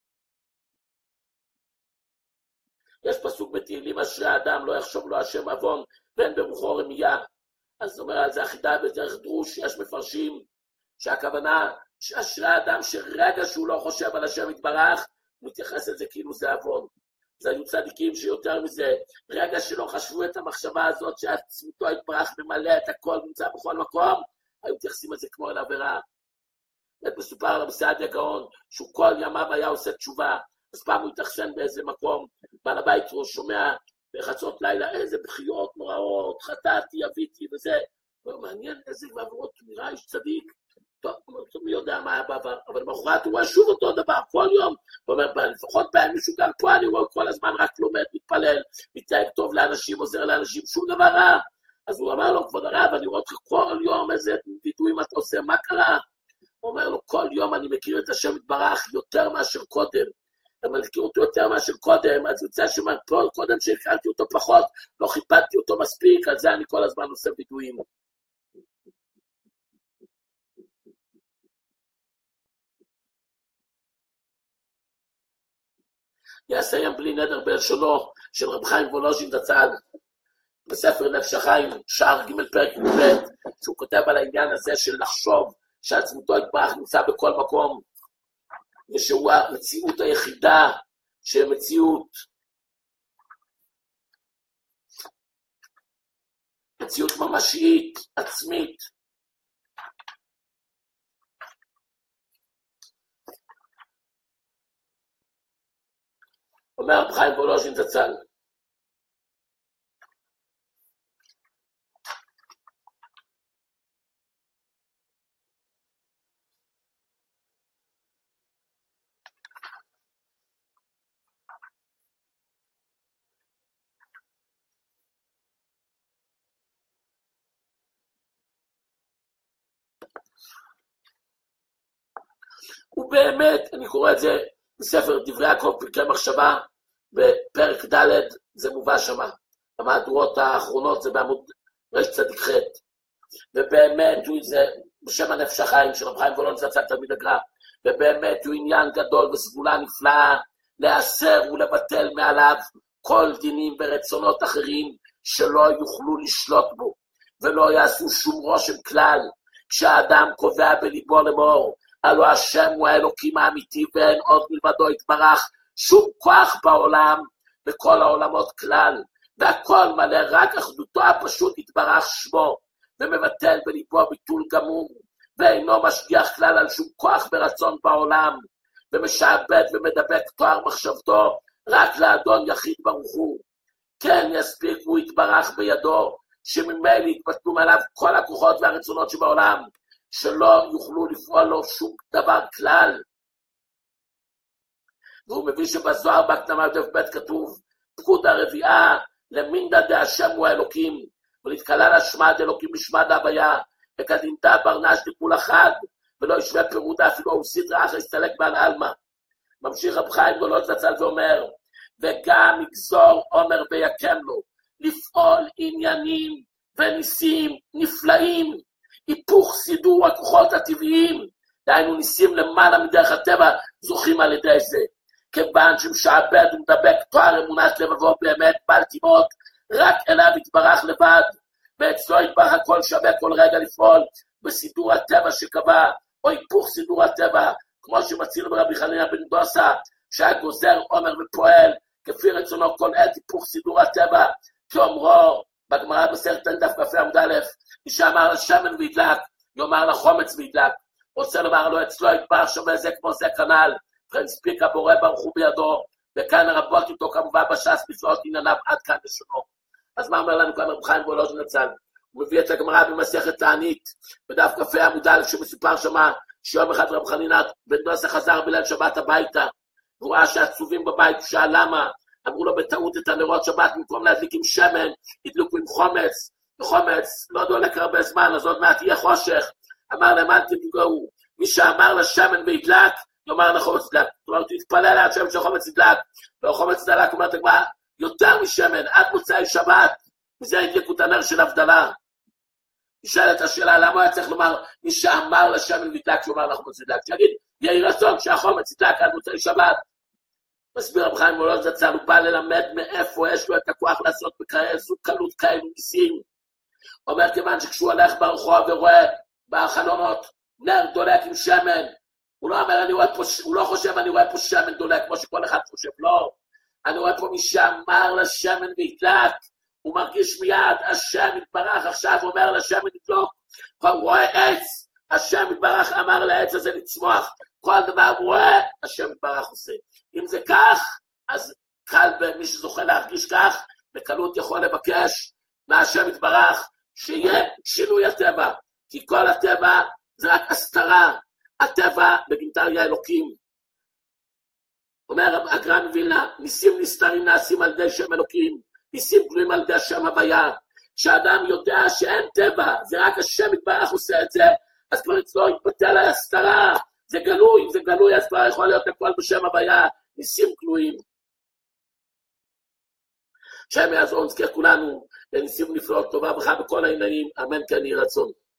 יש פסוק בתהילים, אשרי האדם לא יחשוב לו השם עוון ואין ברוחו רמייה. אז זאת אומרת, זה אחידה בדרך דרוש, יש מפרשים שהכוונה שאשרי האדם שרגע שהוא לא חושב על השם יתברך, הוא מתייחס לזה כאילו זה עוון. זה היו צדיקים שיותר מזה, רגע שלא חשבו את המחשבה הזאת שעצמותו יתברך ממלא את הכל, נמצא בכל מקום, היו מתייחסים לזה כמו אל עבירה. מסופר על רבי סעדיה גאון, שהוא כל ימיו היה עושה תשובה, אז פעם הוא התאכסן באיזה מקום, בעל הבית הוא שומע בחצות לילה, איזה בחיות נוראות, חטאתי, אביתי וזה, מעניין איזה עבירות נראה איש צדיק, טוב, מי יודע מה היה בעבר, אבל במחרת הוא רואה שוב אותו דבר, כל יום, הוא אומר, לפחות פעם מישהו גם פה, אני רואה כל הזמן רק לומד, מתפלל, מתנהג טוב לאנשים, עוזר לאנשים, שום דבר רע. אז הוא אמר לו, כבוד הרב, אני רואה אותך כל יום, איזה וידועים אתה עושה, מה קרה? הוא אומר לו, כל יום אני מכיר את השם יתברך יותר מאשר קודם. אני מכיר אותו יותר מאשר קודם, אז יוצא שפה קודם שהכרתי אותו פחות, לא חיפדתי אותו מספיק, על זה אני כל הזמן עושה וידועים. יסיים בלי נדר בלשונו של רב חיים וולוז'ין זצ"ל, בספר נפש החיים, שער ג' פרק י"ב, שהוא כותב על העניין הזה של לחשוב שעצמותו יתברך נמצא בכל מקום, ושהוא המציאות היחידה שהיא מציאות, מציאות ממשית, עצמית. אומר רב חיים וולוז'ין זצ"ל, ובאמת, אני קורא את זה בספר דברי יעקב פרקי מחשבה, בפרק ד' זה מובא שמה. המהדורות האחרונות זה בעמוד רש צדיק ח', ובאמת הוא זה בשם הנפש החיים של רב חיים וולוז'ין זצ"ל תלמיד הגר"א, ובאמת הוא עניין גדול וסגולה נפלאה להסר ולבטל מעליו כל דינים ורצונות אחרים שלא יוכלו לשלוט בו ולא יעשו שום רושם כלל. כשהאדם קובע בליבו לאמור הלא השם הוא האלוקים האמיתי ואין עוד מלבדו יתברך שום כוח בעולם בכל העולמות כלל, והכל מלא רק אחדותו הפשוט יתברך שמו, ומבטל בליבו ביטול גמור, ואינו משגיח כלל על שום כוח ברצון בעולם, ומשעבד ומדבק תואר מחשבתו רק לאדון יחיד ברוך הוא. כן יספיק הוא יתברך בידו, שממילא יתבטלו מעליו כל הכוחות והרצונות שבעולם, שלא יוכלו לפעול לו שום דבר כלל. והוא מביא שבזוהר בהקדמה דף ב' כתוב, פקודה רביעה למינדא דהשם הוא האלוקים, ולהתקלל השמד אלוקים בשמד הוויה, וכדינתא ברנש לכול אחד, ולא ישווה פירודה אפילו הוא סדרה אחרי הסתלק בעל אלמה. ממשיך רב חיים וולוז'ין זצ"ל ואומר, וגם יגזור עומר ויקם לו, לפעול עניינים וניסים נפלאים, היפוך סידור הכוחות הטבעיים, דהיינו ניסים למעלה מדרך הטבע, זוכים על ידי זה. כיוון שמשעבד ומדבק תואר אמונת לבבו באמת בעל תימות, רק אליו יתברך לבד, ואצלו יתברך הכל שווה כל רגע לפעול בסידור הטבע שקבע, או היפוך סידור הטבע, כמו שמצינו ברבי חנינא בן דוסא, שהיה גוזר עומר ופועל, כפי רצונו כל עת היפוך סידור הטבע, כאומרו בגמרא במסכת דף כ"ה עמוד א', מי שאמר לשמן וידלק, יאמר לחומץ וידלק, רוצה לומר לו אצלו יתברך שווה זה כמו זה כנ"ל, וכן הספיק הבורא ברוך הוא בידו, וכאן הרבות איתו כמובן בש"ס בפלאות ענייניו עד כאן לשונו. אז מה אומר לנו כאן רב חיים וולוז'ין זצ"ל? הוא מביא את הגמרא במסכת תענית, בדף כ"ה עמוד א' שמסופר שמה, שיום אחד רב חנינא בן דוסא חזר בליל שבת הביתה, והוא ראה שעצובים בבית, הוא שאל למה, אמרו לו בטעות את הנרות שבת, במקום להדליק עם שמן, ידליקו עם חומץ, וחומץ לא דולק הרבה זמן, אז עוד מעט יהיה חושך. אמר להם אל תדאגו, מי שאמר לשמן וידלק, יאמר לחומץ ידלק, זאת אומרת, תתפלל על השם שהחומץ ידלק, והחומץ ידלק, אומרת הגמרא, יותר משמן, עד מוצאי שבת, וזה הדליקו את הנר של הבדלה. נשאלת השאלה, למה הוא היה צריך לומר, מי שאמר לשמן וידלק, שהוא אמר לחומץ וידלק, שיגיד, יהי רצון שהחומץ ידלק עד מוצאי שבת. מסביר רב חיים מוולוז זצ"ל, הוא בא ללמד מאיפה יש לו את הכוח לעשות בכזו קלות כאלו ניסים. אומר כיוון שכשהוא הולך ברחוב ורואה בחלונות נר דולק עם שמן, הוא לא אומר, אני רואה פה, הוא לא חושב, אני רואה פה שמן דולק, כמו שכל אחד חושב, לא. אני רואה פה מי שאמר לשמן וידלק, הוא מרגיש מיד, השם יתברך, עכשיו הוא אומר לשמן ידלוק, הוא רואה עץ, השם יתברך אמר לעץ הזה לצמוח, כל דבר הוא רואה, השם יתברך עושה. אם זה כך, אז קל במי שזוכה להרגיש כך, בקלות יכול לבקש מהשם יתברך, שיהיה שינוי הטבע, כי כל הטבע זה רק הסתרה, הטבע בגינתריה אלוקים. אומר הגר"א מווילנה, ניסים נסתרים נעשים על ידי שם אלוקים, ניסים גלויים על ידי השם הוויה. כשאדם יודע שאין טבע, זה רק השם יתברך עושה את זה, אז כבר אצלו יתבטל ההסתרה, זה גלוי, זה גלוי, אז כבר יכול להיות הכל בשם הוויה, ניסים גלויים. שם יעזור, נזכר כולנו לניסים נפלאות טובה וחג בכל העניינים, אמן כן יהי רצון.